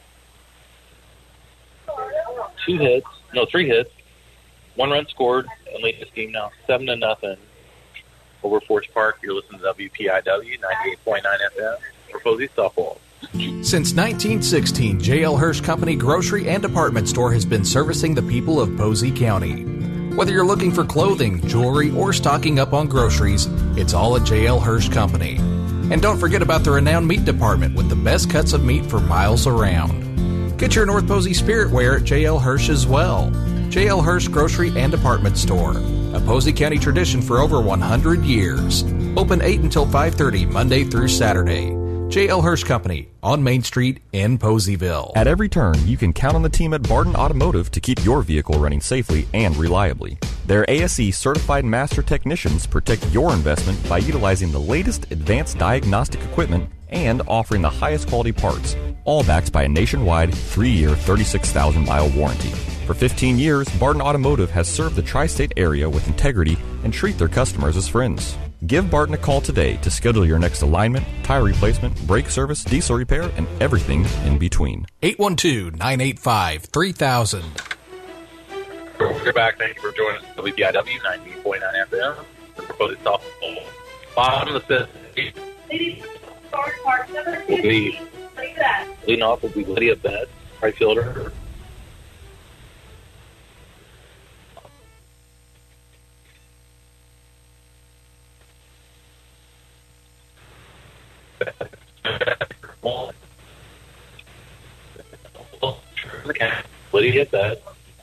Speaker 11: two hits, no, three hits, one run scored, and lead this game now seven to nothing over Forest Park. You're listening to W P I W ninety-eight point nine F M. North Posey softball.
Speaker 1: Since nineteen sixteen, J L Hirsch Company Grocery and Department Store has been servicing the people of Posey County. Whether you're looking for clothing, jewelry, or stocking up on groceries, it's all at J L Hirsch Company. And don't forget about the renowned meat department with the best cuts of meat for miles around. Get your North Posey spirit wear at J L Hirsch as well. J L Hirsch Grocery and Department Store, a Posey County tradition for over one hundred years. Open eight until five thirty, Monday through Saturday. J L Hirsch Company on Main Street in Poseyville.
Speaker 8: At every turn, you can count on the team at Barton Automotive to keep your vehicle running safely and reliably. Their A S E certified master technicians protect your investment by utilizing the latest advanced diagnostic equipment and offering the highest quality parts, all backed by a nationwide three-year, thirty-six thousand mile warranty. For fifteen years, Barton Automotive has served the tri-state area with integrity and treat their customers as friends. Give Barton a call today to schedule your next alignment, tire replacement, brake service, diesel repair, and everything in between.
Speaker 1: eight one two, nine eight five, three thousand.
Speaker 11: We're back. Thank you for joining us. W P I W ninety-eight point nine F M. The proposed softball. Bottom of the fifth. Will be leading off will be Lydia Betts, right fielder. Lydia Betts.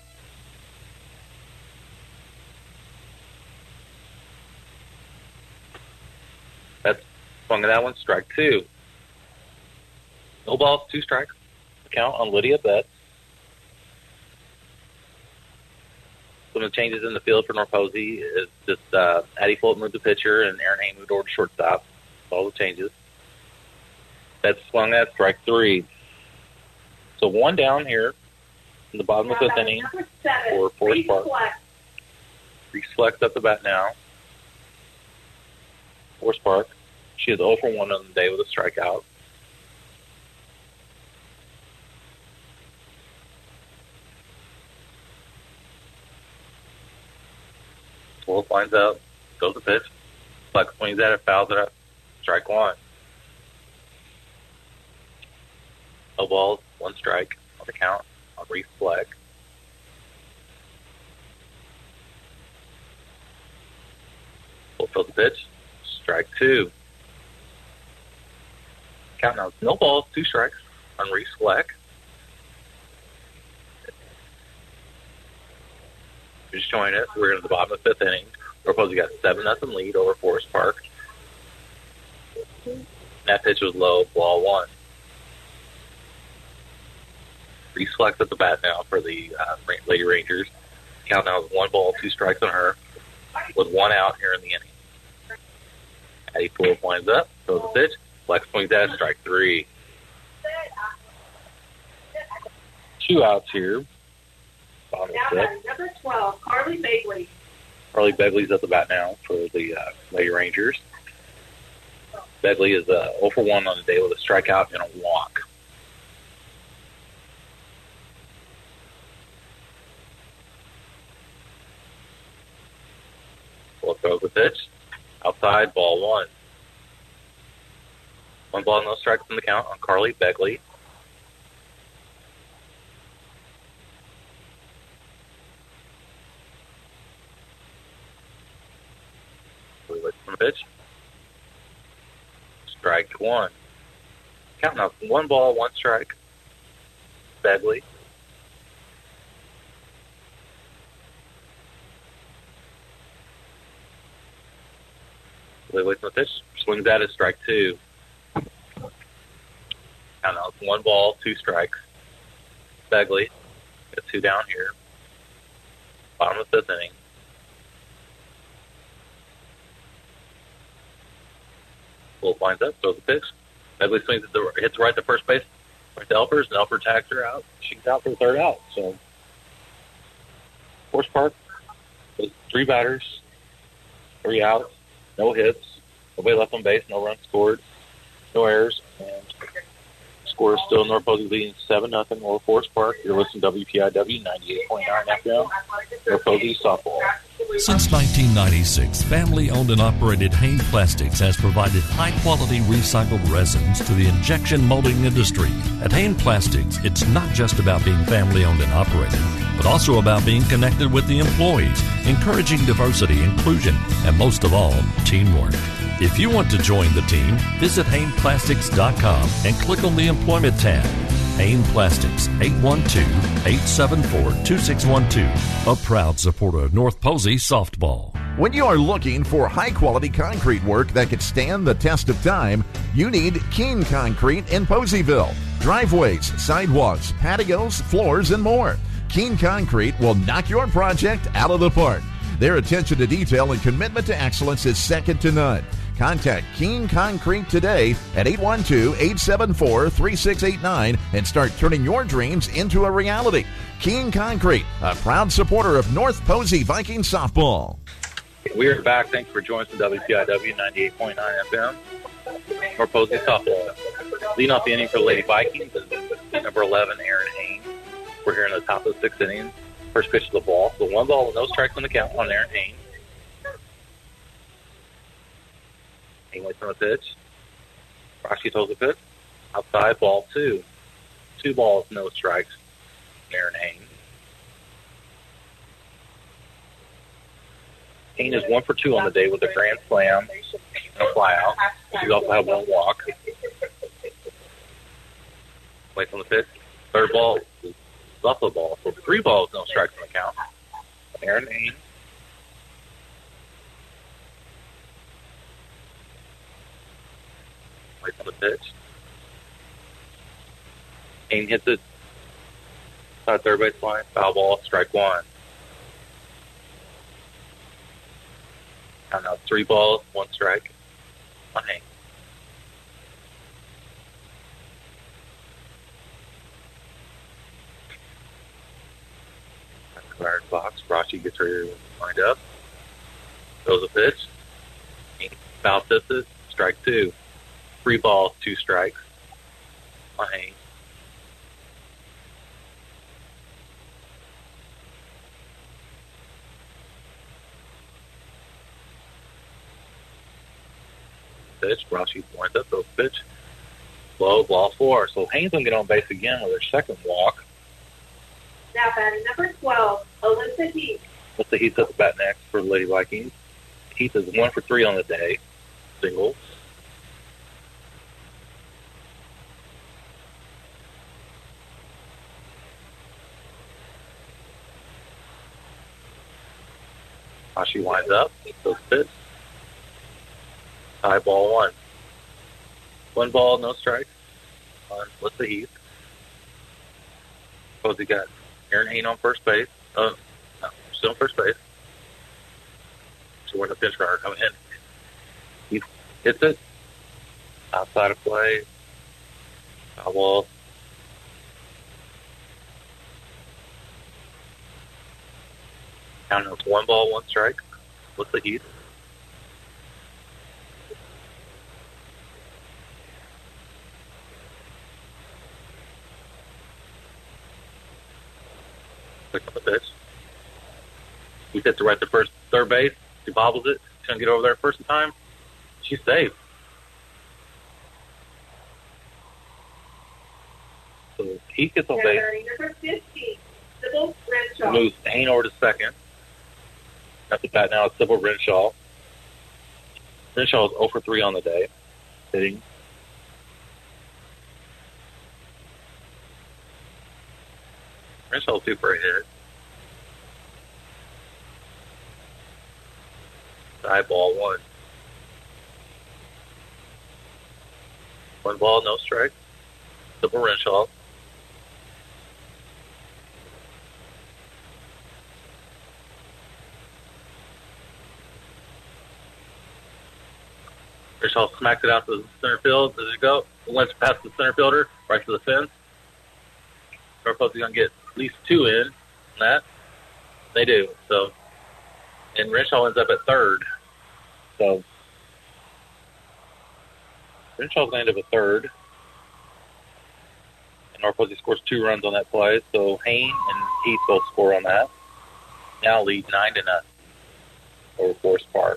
Speaker 11: That's swung at that one, strike two. No balls, two strikes. Count on Lydia Betts. Some of the changes in the field for North Posey is just uh, Addie Fulton moved to pitcher and Aaron Hay moved over to shortstop. All the changes. That's swung at strike three. So one down here in the bottom of the fifth inning for Forest Park. Reese Flex up the bat now. Forest Park. She is zero for one on the day with a strikeout. Wolf lines up, goes to pitch. Flex swings at it, fouls it up. Strike one. No balls, one strike on the count on Reese Fleck. Wolf throws the pitch. Strike two. Count now. No balls, two strikes on Reese Fleck. Just joining us. We're in the bottom of the fifth inning. North Posey got seven nothing lead over Forest Park. That pitch was low, ball one. Reese Flex at the bat now for the uh, Lady Rangers. Count now is one ball, two strikes on her, with one out here in the inning. Addie Fulton winds up, throws the pitch. Flex swings at it, strike three. Two outs here. Bottom of the fifth.
Speaker 3: Number twelve, Carly Begley.
Speaker 11: Carly Begley's at the bat now for the uh, Lady Rangers. Begley is uh, zero for one on the day with a strikeout and a walk. We'll throw the pitch. Outside, ball one. One ball, no strikes in the count on Carly Begley. We wait for the pitch. Strike one. Count now, one ball, one strike. Begley. We wait for the pitch. Swings at it, strike two. Count now, one ball, two strikes. Begley. Got two down here. Bottom of the fifth inning. Wolf lines up, throws the pitch. Begley swings at the, hits right to first base, right to Elpers, and Elper tags her out. She's out for the third out. So, Forest Park with three batters, three outs, no hits, nobody left on base, no runs scored, no errors, and score is still North Posey leading seven nothing over Forest Park. You're listening to W P I W ninety-eight point nine F M, North Posey softball.
Speaker 4: Since nineteen ninety-six, family-owned and operated Hain Plastics has provided high-quality recycled resins to the injection molding industry. At Hain Plastics, it's not just about being family-owned and operated, but also about being connected with the employees, encouraging diversity, inclusion, and most of all, teamwork. If you want to join the team, visit Hain Plastics dot com and click on the Employment tab. Hain Plastics, eight one two, eight seven four, two six one two. A proud supporter of North Posey softball.
Speaker 9: When you are looking for high-quality concrete work that could stand the test of time, you need Keene Concrete in Poseyville. Driveways, sidewalks, patios, floors, and more. Keene Concrete will knock your project out of the park. Their attention to detail and commitment to excellence is second to none. Contact Keene Concrete today at eight one two, eight seven four, three six eight nine and start turning your dreams into a reality. Keene Concrete, a proud supporter of North Posey Viking softball.
Speaker 11: We are back. Thanks for joining us on W P I W ninety-eight point nine F M. North Posey softball. Leading off the inning for the Lady Vikings is number eleven, Aaron Hain. We're here in the top of the sixth inning. First pitch of the ball. So one ball with no strikes on the count on Aaron Hain. Hain waits on the pitch. Roshi throws the pitch. Outside, ball two. Two balls, no strikes. Aaron Hain. Hain is one for two on the day with a grand slam and a fly out. He also had one walk. Waits on the pitch. Third ball is Buffalo ball. So three balls, no strikes on the count. Aaron Hain. Waits on the pitch. Hain hits it. Side third base line. Foul ball, strike one. Now three balls, one strike on Hain. Cleared box. Rashi gets ready to wind up. Throws a pitch. Hain foul tips it. Strike two. Three balls, two strikes on Hain. Pitch. Rashi winds up those pitch. Low, ball four. So Hain's going to get on base again with her second walk.
Speaker 3: Now batting number twelve, Alyssa Heath.
Speaker 11: Alyssa Heath at the bat next for the Lady Vikings. Heath is one for three on the day. Singles. Rashi winds up. Those pitch. High ball one. One ball, no strikes on Alyssa Heath. Suppose he got Aaron Hain on first base. Uh, no, still on first base. So we're in the pitch runner coming in. He hits it. Outside of play. Foul ball. Count of one ball, one strike. Alyssa Heath. Click on the pitch. He hits it right to first, third base. She bobbles it. She's going to get over there first time. She's safe. So he gets on base.
Speaker 3: Number fifteen, Sybil Renshaw.
Speaker 11: Moves Hain over to second. At the bat now, it's Sybil Renshaw. Renshaw is zero for three on the day. Hitting. Renshaw's due for a hit. High ball one. One ball, no strike. Sybil Renshaw. Renshaw smacks it out to the center field. Does it go? It went past the center fielder, right to the fence. North Posey's going to get at least two in on that. They do. So, and Renshaw ends up at third. So, Renshaw's going to end up at third. And North Posey scores two runs on that play. So, Hain and Heath both score on that. Now lead nine to nothing over Forest Park.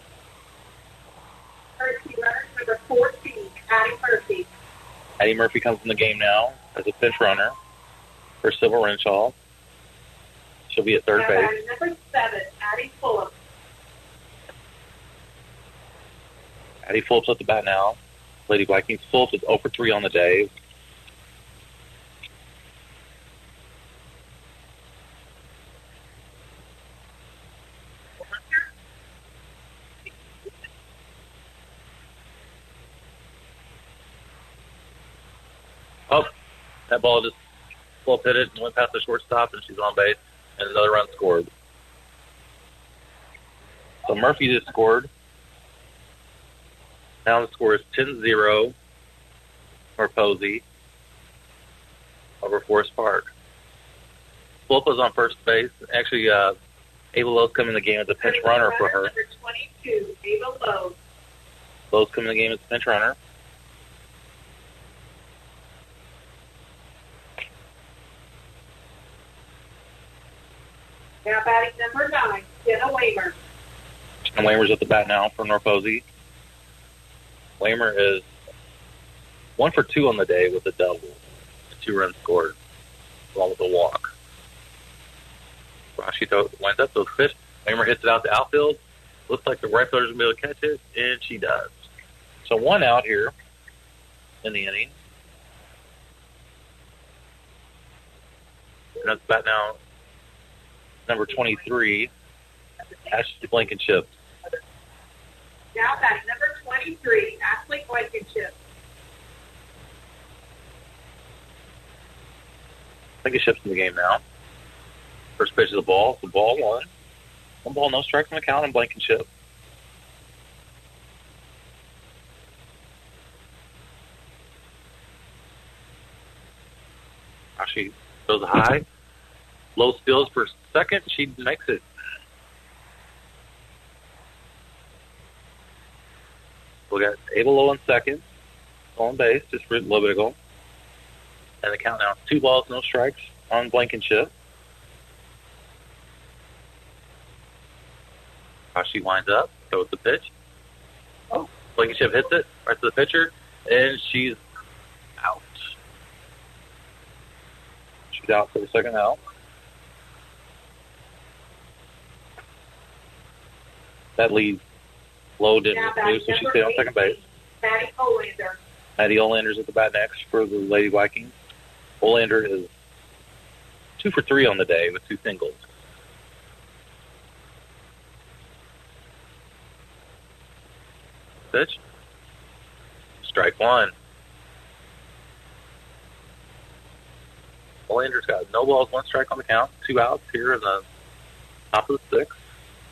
Speaker 3: Number fourteen, Addie Murphy.
Speaker 11: Addie Murphy comes in the game now as a pinch runner for Sybil Renshaw. She'll be at third base.
Speaker 3: Number seven, Addie Fulham.
Speaker 11: Addie Fulham's at the bat now. Lady Vikings. Fulham is zero for three on the day. That ball just flip hit it and went past the shortstop, and she's on base, and another run scored. So Murphy just scored. Now the score is ten zero for Posey over Forest Park. Flopa's on first base. Actually, uh, Ava Lowe's coming in the game as a pinch runner for her.
Speaker 3: Number twenty-two, Ava Lowe.
Speaker 11: Lowe's coming in the game as a pinch runner.
Speaker 3: Now batting number nine, Jenna Waymer.
Speaker 11: And Waymer's at the bat now for North Posey. Waymer is one for two on the day with a double. Two runs scored, along with a walk. Rashi winds up those fish. Waymer hits it out to outfield. Looks like the right fielder's going to be able to catch it, and she does. So one out here in the inning. And that's bat now number twenty-three, Ashley Blankenship.
Speaker 3: Now batting number twenty-three, Ashley Blankenship.
Speaker 11: Blankenship's in the game now. First pitch of the ball. The ball one. One ball, no strikes on the count on Blankenship. She goes high. Low steals for second. She makes it. We got Ava Lowe on second. On base, just for a little bit ago. And the count now. Two balls, no strikes on Blankenship. How she winds up, throws the pitch. Oh, Blankenship hits it right to the pitcher, and she's out. She's out for the second out. That leaves Lowe didn't move, so she stayed on second base.
Speaker 3: Maddie Olander.
Speaker 11: Maddie Olander's at the bat next for the Lady Vikings. Olander is two for three on the day with two singles. Pitch. Strike one. Olander's got no balls, one strike on the count, two outs here in the top of the sixth.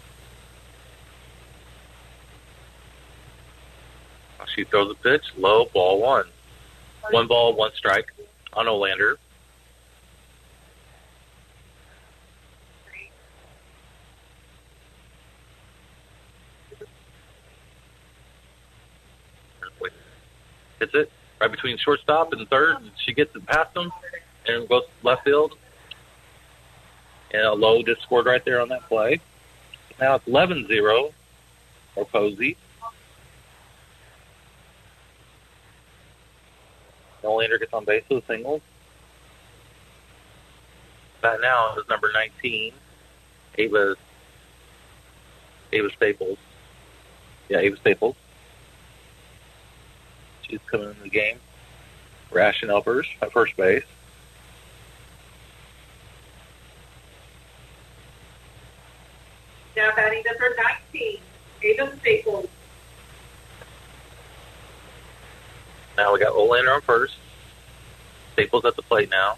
Speaker 11: She throws a pitch, low, ball one. One ball, one strike on Olander. Hits it right between shortstop and third, and she gets it past him and goes left field. And a Lowe just scored right there on that play. Now it's eleven zero for Posey. Olander gets on base with a single. That now is number nineteen, Ava, Ava Staples. Yeah, Ava Staples. She's coming in the game. Ration Elpers at first base.
Speaker 3: Now batting number nineteen, Ava Staples.
Speaker 11: Now we got Olander on first. Staples at the plate now.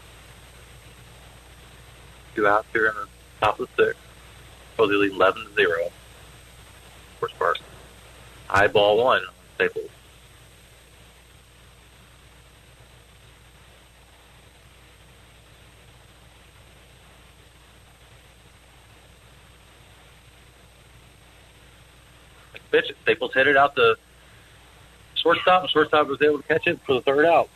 Speaker 11: Two outs here in the top of the sixth. Posey lead eleven to zero. Forest Park. High ball one, Staples. Pitch. Staples hit it out the shortstop, and shortstop was able to catch it for the third out.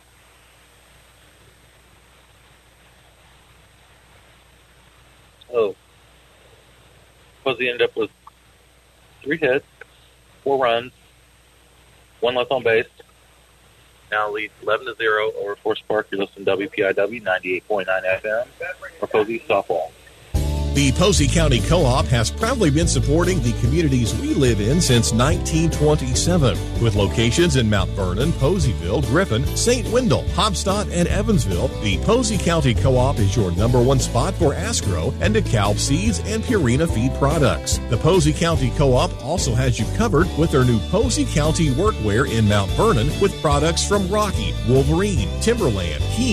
Speaker 11: Oh. Posey ended up with three hits, four runs, one left on base. Now leads eleven to zero over Forest Park. You're listening to W P I W ninety-eight point nine F M for Posey Softball.
Speaker 10: The Posey County Co-op has proudly been supporting the communities we live in since nineteen twenty-seven. With locations in Mount Vernon, Poseyville, Griffin, Saint Wendell, Hobstadt, and Evansville, the Posey County Co-op is your number one spot for Asgrow and DeKalb seeds and Purina feed products. The Posey County Co-op also has you covered with their new Posey County Workwear in Mount Vernon with products from Rocky, Wolverine, Timberland, Keen,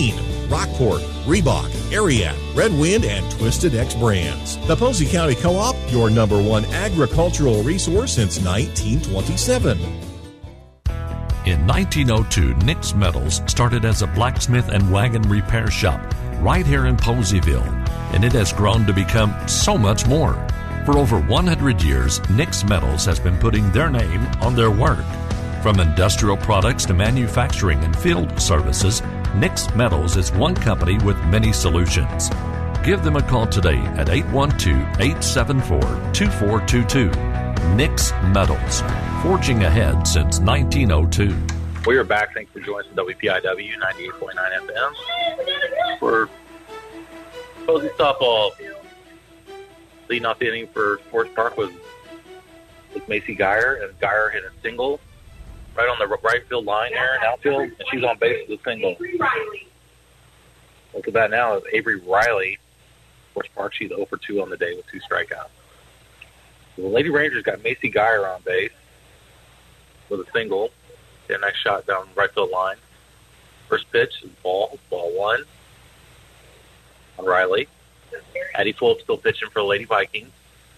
Speaker 10: Rockport, Reebok, Ariat, Red Wind, and Twisted X brands. The Posey County Co-op, your number one agricultural resource since nineteen twenty-seven.
Speaker 4: In nineteen oh two, Nick's Metals started as a blacksmith and wagon repair shop right here in Poseyville, and it has grown to become so much more. For over one hundred years, Nick's Metals has been putting their name on their work. From industrial products to manufacturing and field services, Nick's Metals is one company with many solutions. Give them a call today at eight one two, eight seven four, two four two two. Nick's Metals, forging ahead since nineteen oh two.
Speaker 11: We are back. Thanks for joining us on W P I W ninety-eight point nine F M for Posey softball. Leading off the inning for Forest Park was, was Macy Geyer, and Geyer hit a single right on the right field line there in outfield, and she's on base with a single. Look at that now is Avery Riley. Forest Park, she's oh for two on the day with two strikeouts. The Lady Rangers got Macy Geyer on base with a single. Get a nice shot down right field line. First pitch is ball, ball one on Riley. Addie Fulp still pitching for the Lady Vikings.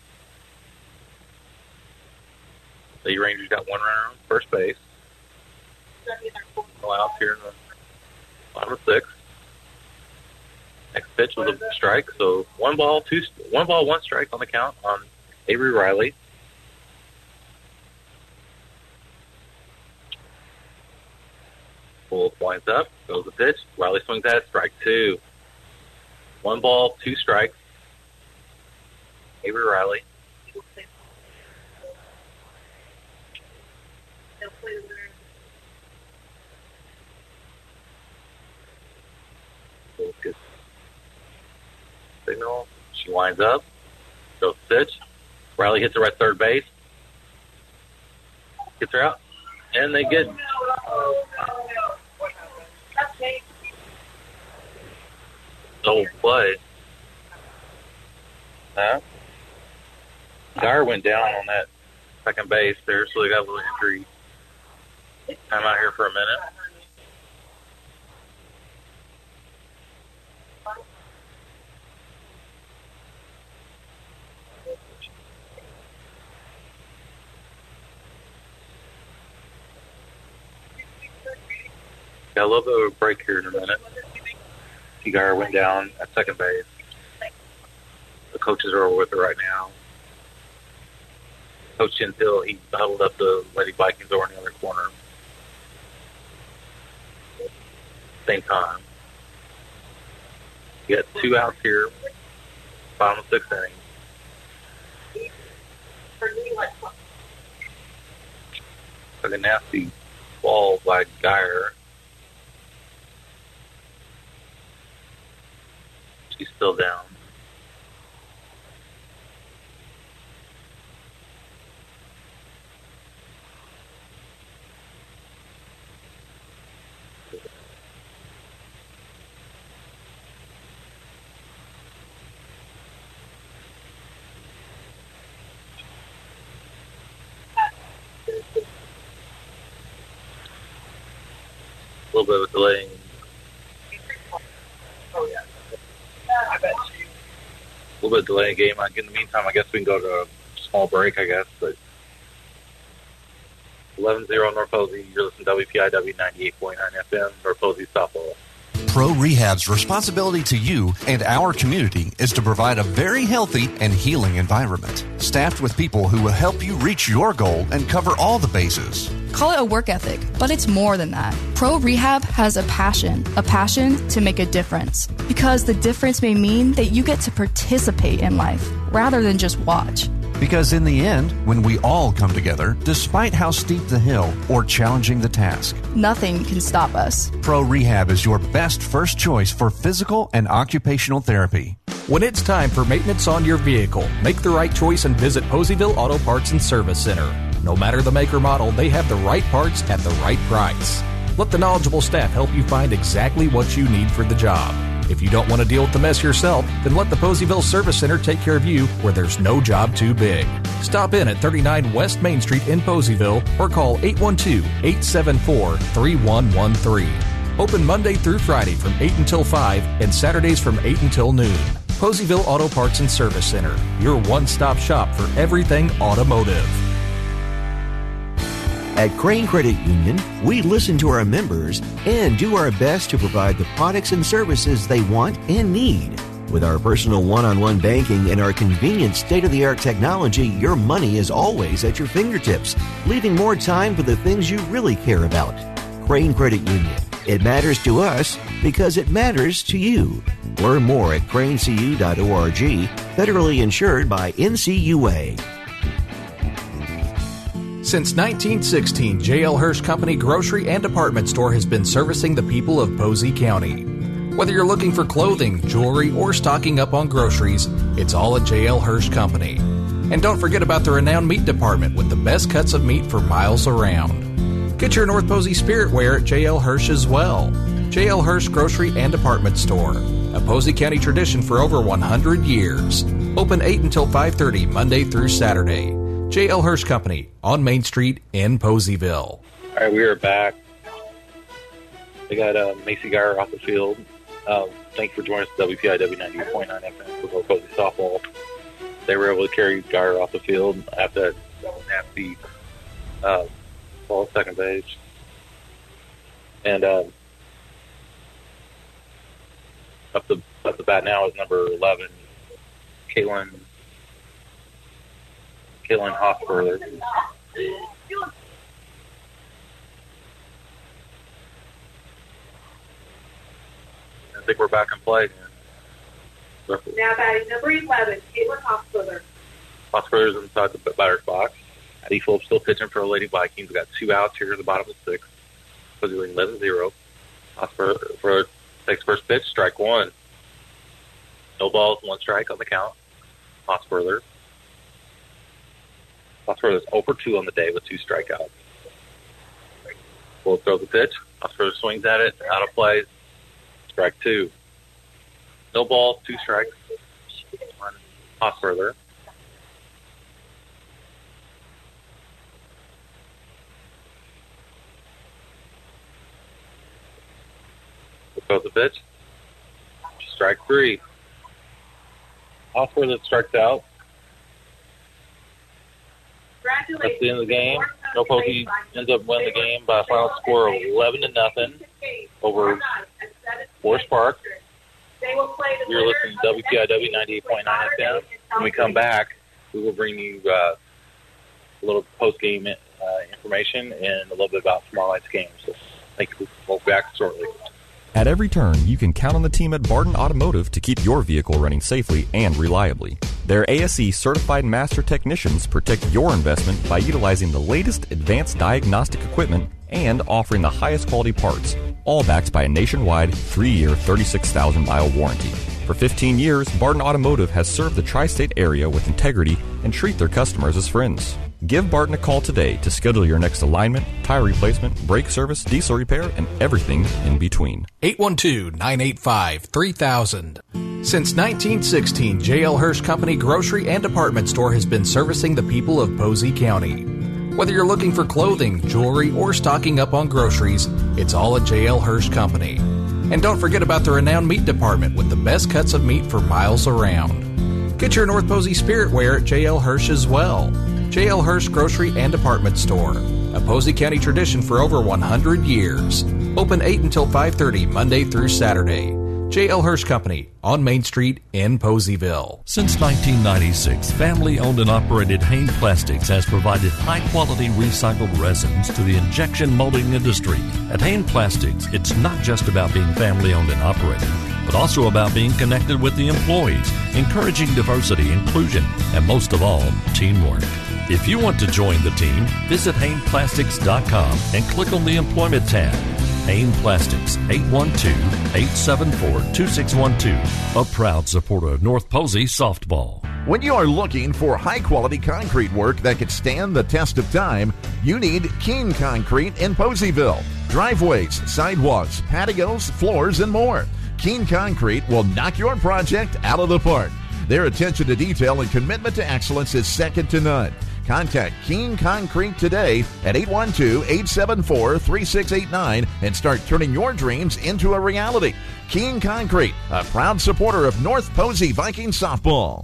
Speaker 11: Lady Rangers got one runner on first base. No outs here in the bottom of six. Next pitch was a strike, so one ball, two, one ball, one strike on the count on Avery Riley. Fulp winds up, goes the pitch. Riley swings at it, strike two. One ball, two strikes. Avery Riley. Good signal. She winds up, goes pitch. Riley hits her at third base. Gets her out. And they get double play. Huh? Geyer went down on that second base there, so they got a little injury. Time out here for a minute. Got a little bit of a break here in a minute. Geyer went down at second base. The coaches are over with her right now. Coach Gentile, he huddled up the Lady Vikings over in the other corner. Same time. You got two outs here. Bottom of sixth inning. Like a nasty ball by Geyer. She's still down. A little bit of a delay. Oh, yeah. I bet you. A little bit of delay in game. In the meantime, I guess we can go to a small break, I guess. But eleven zero North Posey. You're listening to W P I W ninety-eight point nine F M, North Posey softball.
Speaker 5: Pro Rehab's responsibility to you and our community is to provide a very healthy and healing environment, staffed with people who will help you reach your goal and cover all the bases.
Speaker 6: Call it a work ethic, but it's more than that. Pro Rehab has a passion, a passion to make a difference. Because the difference may mean that you get to participate in life rather than just watch.
Speaker 5: Because in the end, when we all come together, despite how steep the hill or challenging the task,
Speaker 6: nothing can stop us.
Speaker 5: Pro Rehab is your best first choice for physical and occupational therapy.
Speaker 1: When it's time for maintenance on your vehicle, make the right choice and visit Poseyville Auto Parts and Service Center. No matter the make or model, they have the right parts at the right price. Let the knowledgeable staff help you find exactly what you need for the job. If you don't want to deal with the mess yourself, then let the Poseyville Service Center take care of you where there's no job too big. Stop in at thirty-nine West Main Street in Poseyville or call eight one two, eight seven four, three one one three. Open Monday through Friday from eight until five and Saturdays from eight until noon. Poseyville Auto Parts and Service Center, your one-stop shop for everything automotive.
Speaker 7: At Crane Credit Union, we listen to our members and do our best to provide the products and services they want and need. With our personal one-on-one banking and our convenient state-of-the-art technology, your money is always at your fingertips, leaving more time for the things you really care about. Crane Credit Union. It matters to us because it matters to you. Learn more at crane c u dot org, federally insured by N C U A.
Speaker 1: Since nineteen sixteen, J L. Hirsch Company Grocery and Department Store has been servicing the people of Posey County. Whether you're looking for clothing, jewelry, or stocking up on groceries, it's all at J L. Hirsch Company. And don't forget about the renowned meat department with the best cuts of meat for miles around. Get your North Posey spirit wear at J L. Hirsch as well. J L. Hirsch Grocery and Department Store, a Posey County tradition for over one hundred years. Open eight until five thirty Monday through Saturday. J L. Hirsch Company on Main Street in Poseyville.
Speaker 11: All right, we are back. They got uh, Macy Geyer off the field. Um, thank you for joining us at W P I W ninety-eight point nine F M for North Posey softball. They were able to carry Geyer off the field after that nasty uh, ball at second base. And um, up the up the bat now is number eleven, Caitlin. Caitlin Hosfurther. I think we're back in play.
Speaker 3: Now batting number eleven, Caitlin Hosfurther.
Speaker 11: Hosfurther's inside the batter's box. Eddie Phillips still pitching for the Lady Vikings. We've got two outs here in the bottom of the sixth. Posey leading eleven zero. Hosfurther takes first pitch, strike one. No balls, one strike on the count. Hosfurther. Hosfurther's zero for two on the day with two strikeouts. We'll throw the pitch. Hosfurther swings at it, out of play. Strike two. No balls, two strikes. One Hosfurther. We'll throw the pitch. Strike three. Hosfurther strikes out. That's the end of the game. No Posey ends up winning the game by a final score of eleven to nothing over Forest Park. You're listening to W P I W ninety-eight point nine F M. When we come back, we will bring you uh, a little post-game uh, information and a little bit about tomorrow night's game. So thank you. We'll be back shortly.
Speaker 8: At every turn, you can count on the team at Barton Automotive to keep your vehicle running safely and reliably. Their A S E certified master technicians protect your investment by utilizing the latest advanced diagnostic equipment and offering the highest quality parts, all backed by a nationwide three-year, thirty-six thousand mile warranty. For fifteen years, Barton Automotive has served the tri-state area with integrity and treat their customers as friends. Give Barton a call today to schedule your next alignment, tire replacement, brake service, diesel repair, and everything in between.
Speaker 1: eight one two, nine eight five, three thousand. Since nineteen sixteen, J L. Hirsch Company Grocery and Department Store has been servicing the people of Posey County. Whether you're looking for clothing, jewelry, or stocking up on groceries, it's all at J L. Hirsch Company. And don't forget about the renowned meat department with the best cuts of meat for miles around. Get your North Posey spirit wear at J L. Hirsch as well. J L. Hirsch Grocery and Department Store, a Posey County tradition for over one hundred years. Open eight until five thirty Monday through Saturday. J L. Hirsch Company on Main Street in Poseyville.
Speaker 4: Since nineteen ninety-six, family-owned and operated Hain Plastics has provided high-quality recycled resins to the injection molding industry. At Hain Plastics, it's not just about being family-owned and operated, but also about being connected with the employees, encouraging diversity, inclusion, and most of all, teamwork. If you want to join the team, visit Hain Plastics dot com and click on the Employment tab. Hain Plastics, eight one two, eight seven four, two six one two, a proud supporter of North Posey softball.
Speaker 9: When you are looking for high-quality concrete work that could stand the test of time, you need Keene Concrete in Poseyville. Driveways, sidewalks, patios, floors, and more. Keene Concrete will knock your project out of the park. Their attention to detail and commitment to excellence is second to none. Contact Keene Concrete today at eight one two, eight seven four, three six eight nine and start turning your dreams into a reality. Keene Concrete, a proud supporter of North Posey Viking softball.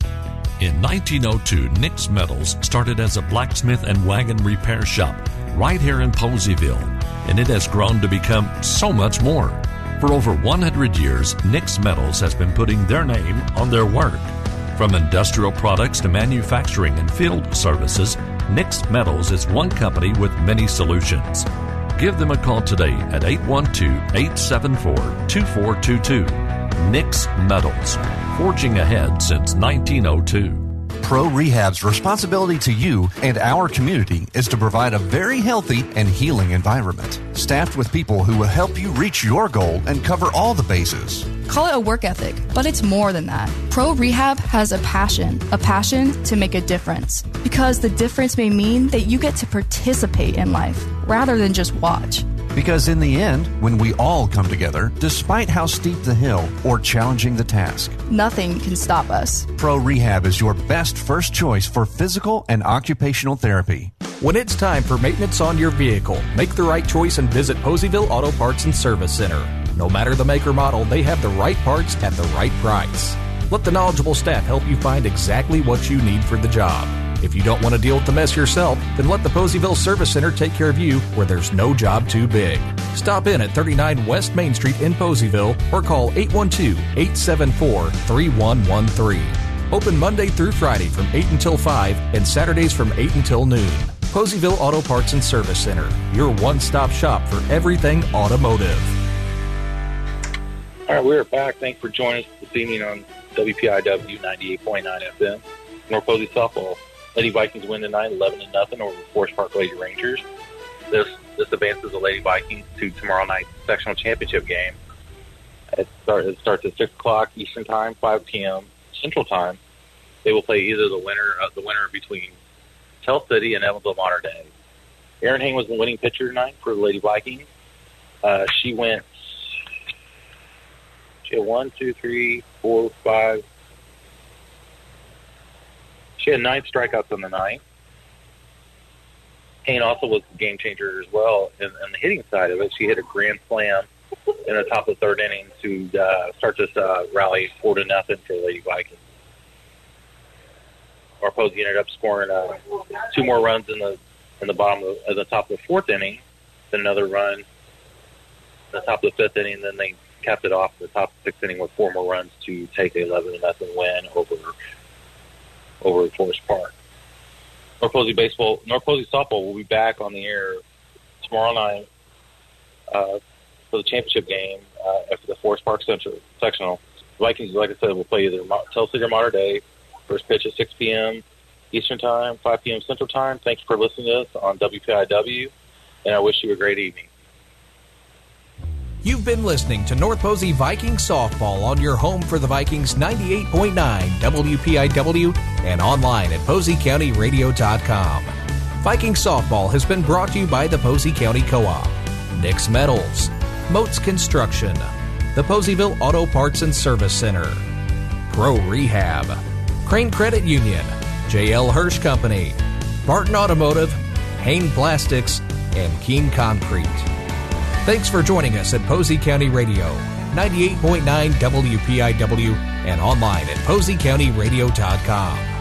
Speaker 4: In nineteen oh two, Nick's Metals started as a blacksmith and wagon repair shop right here in Poseyville, and it has grown to become so much more. For over one hundred years, Nick's Metals has been putting their name on their work. From industrial products to manufacturing and field services, Nick's Metals is one company with many solutions. Give them a call today at eight one two, eight seven four, two four two two. Nick's Metals, forging ahead since nineteen oh two.
Speaker 5: Pro Rehab's responsibility to you and our community is to provide a very healthy and healing environment, staffed with people who will help you reach your goal and cover all the bases.
Speaker 6: Call it a work ethic, but it's more than that. Pro Rehab has a passion, a passion to make a difference. Because the difference may mean that you get to participate in life rather than just watch.
Speaker 5: Because in the end, when we all come together, despite how steep the hill or challenging the task,
Speaker 6: nothing can stop us.
Speaker 5: Pro Rehab is your best first choice for physical and occupational therapy.
Speaker 1: When it's time for maintenance on your vehicle, make the right choice and visit Poseyville Auto Parts and Service Center. No matter the make or model, they have the right parts at the right price. Let the knowledgeable staff help you find exactly what you need for the job. If you don't want to deal with the mess yourself, then let the Poseyville Service Center take care of you where there's no job too big. Stop in at thirty-nine West Main Street in Poseyville or call eight one two, eight seven four, three one one three. Open Monday through Friday from eight until five and Saturdays from eight until noon. Poseyville Auto Parts and Service Center, your one-stop shop for everything automotive.
Speaker 11: All right, we're back. Thanks for joining us this evening on W P I W ninety-eight point nine F M. North Posey softball. Lady Vikings win tonight, eleven to nothing over Forest Park Lady Rangers. This this advances the Lady Vikings to tomorrow night's sectional championship game. It, start, it starts at six o'clock Eastern Time, five p.m. Central Time. They will play either the winner uh, the winner between Tell City and Evansville Mater Dei. Erin Hain was the winning pitcher tonight for the Lady Vikings. Uh, she went. She had one, two, three, four, five. She had nine strikeouts on the night. Hain also was a game changer as well. And on the hitting side of it, she hit a grand slam in the top of the third inning to uh, start this uh, rally four to nothing for the Lady Vikings. North Posey ended up scoring uh, two more runs in the in the bottom of at the top of the fourth inning, then another run in the top of the fifth inning. Then they capped it off in the top of the sixth inning with four more runs to take the eleven to nothing win over. over at Forest Park. North Posey baseball, North Posey softball will be back on the air tomorrow night uh, for the championship game uh, after the Forest Park Central sectional. The Vikings, like I said, will play either Tell City or Mater Dei. First pitch at six p.m. Eastern Time, five p.m. Central Time. Thanks for listening to us on W P I W, and I wish you a great evening.
Speaker 1: You've been listening to North Posey Viking Softball on your home for the Vikings, ninety-eight point nine W P I W and online at posey county radio dot com. Viking Softball has been brought to you by the Posey County Co-op, Nick's Metals, Moats Construction, the Poseyville Auto Parts and Service Center, Pro Rehab, Crane Credit Union, J L Hirsch Company, Barton Automotive, Hain Plastics, and Keene Concrete. Thanks for joining us at Posey County Radio, ninety-eight point nine W P I W and online at posey county radio dot com.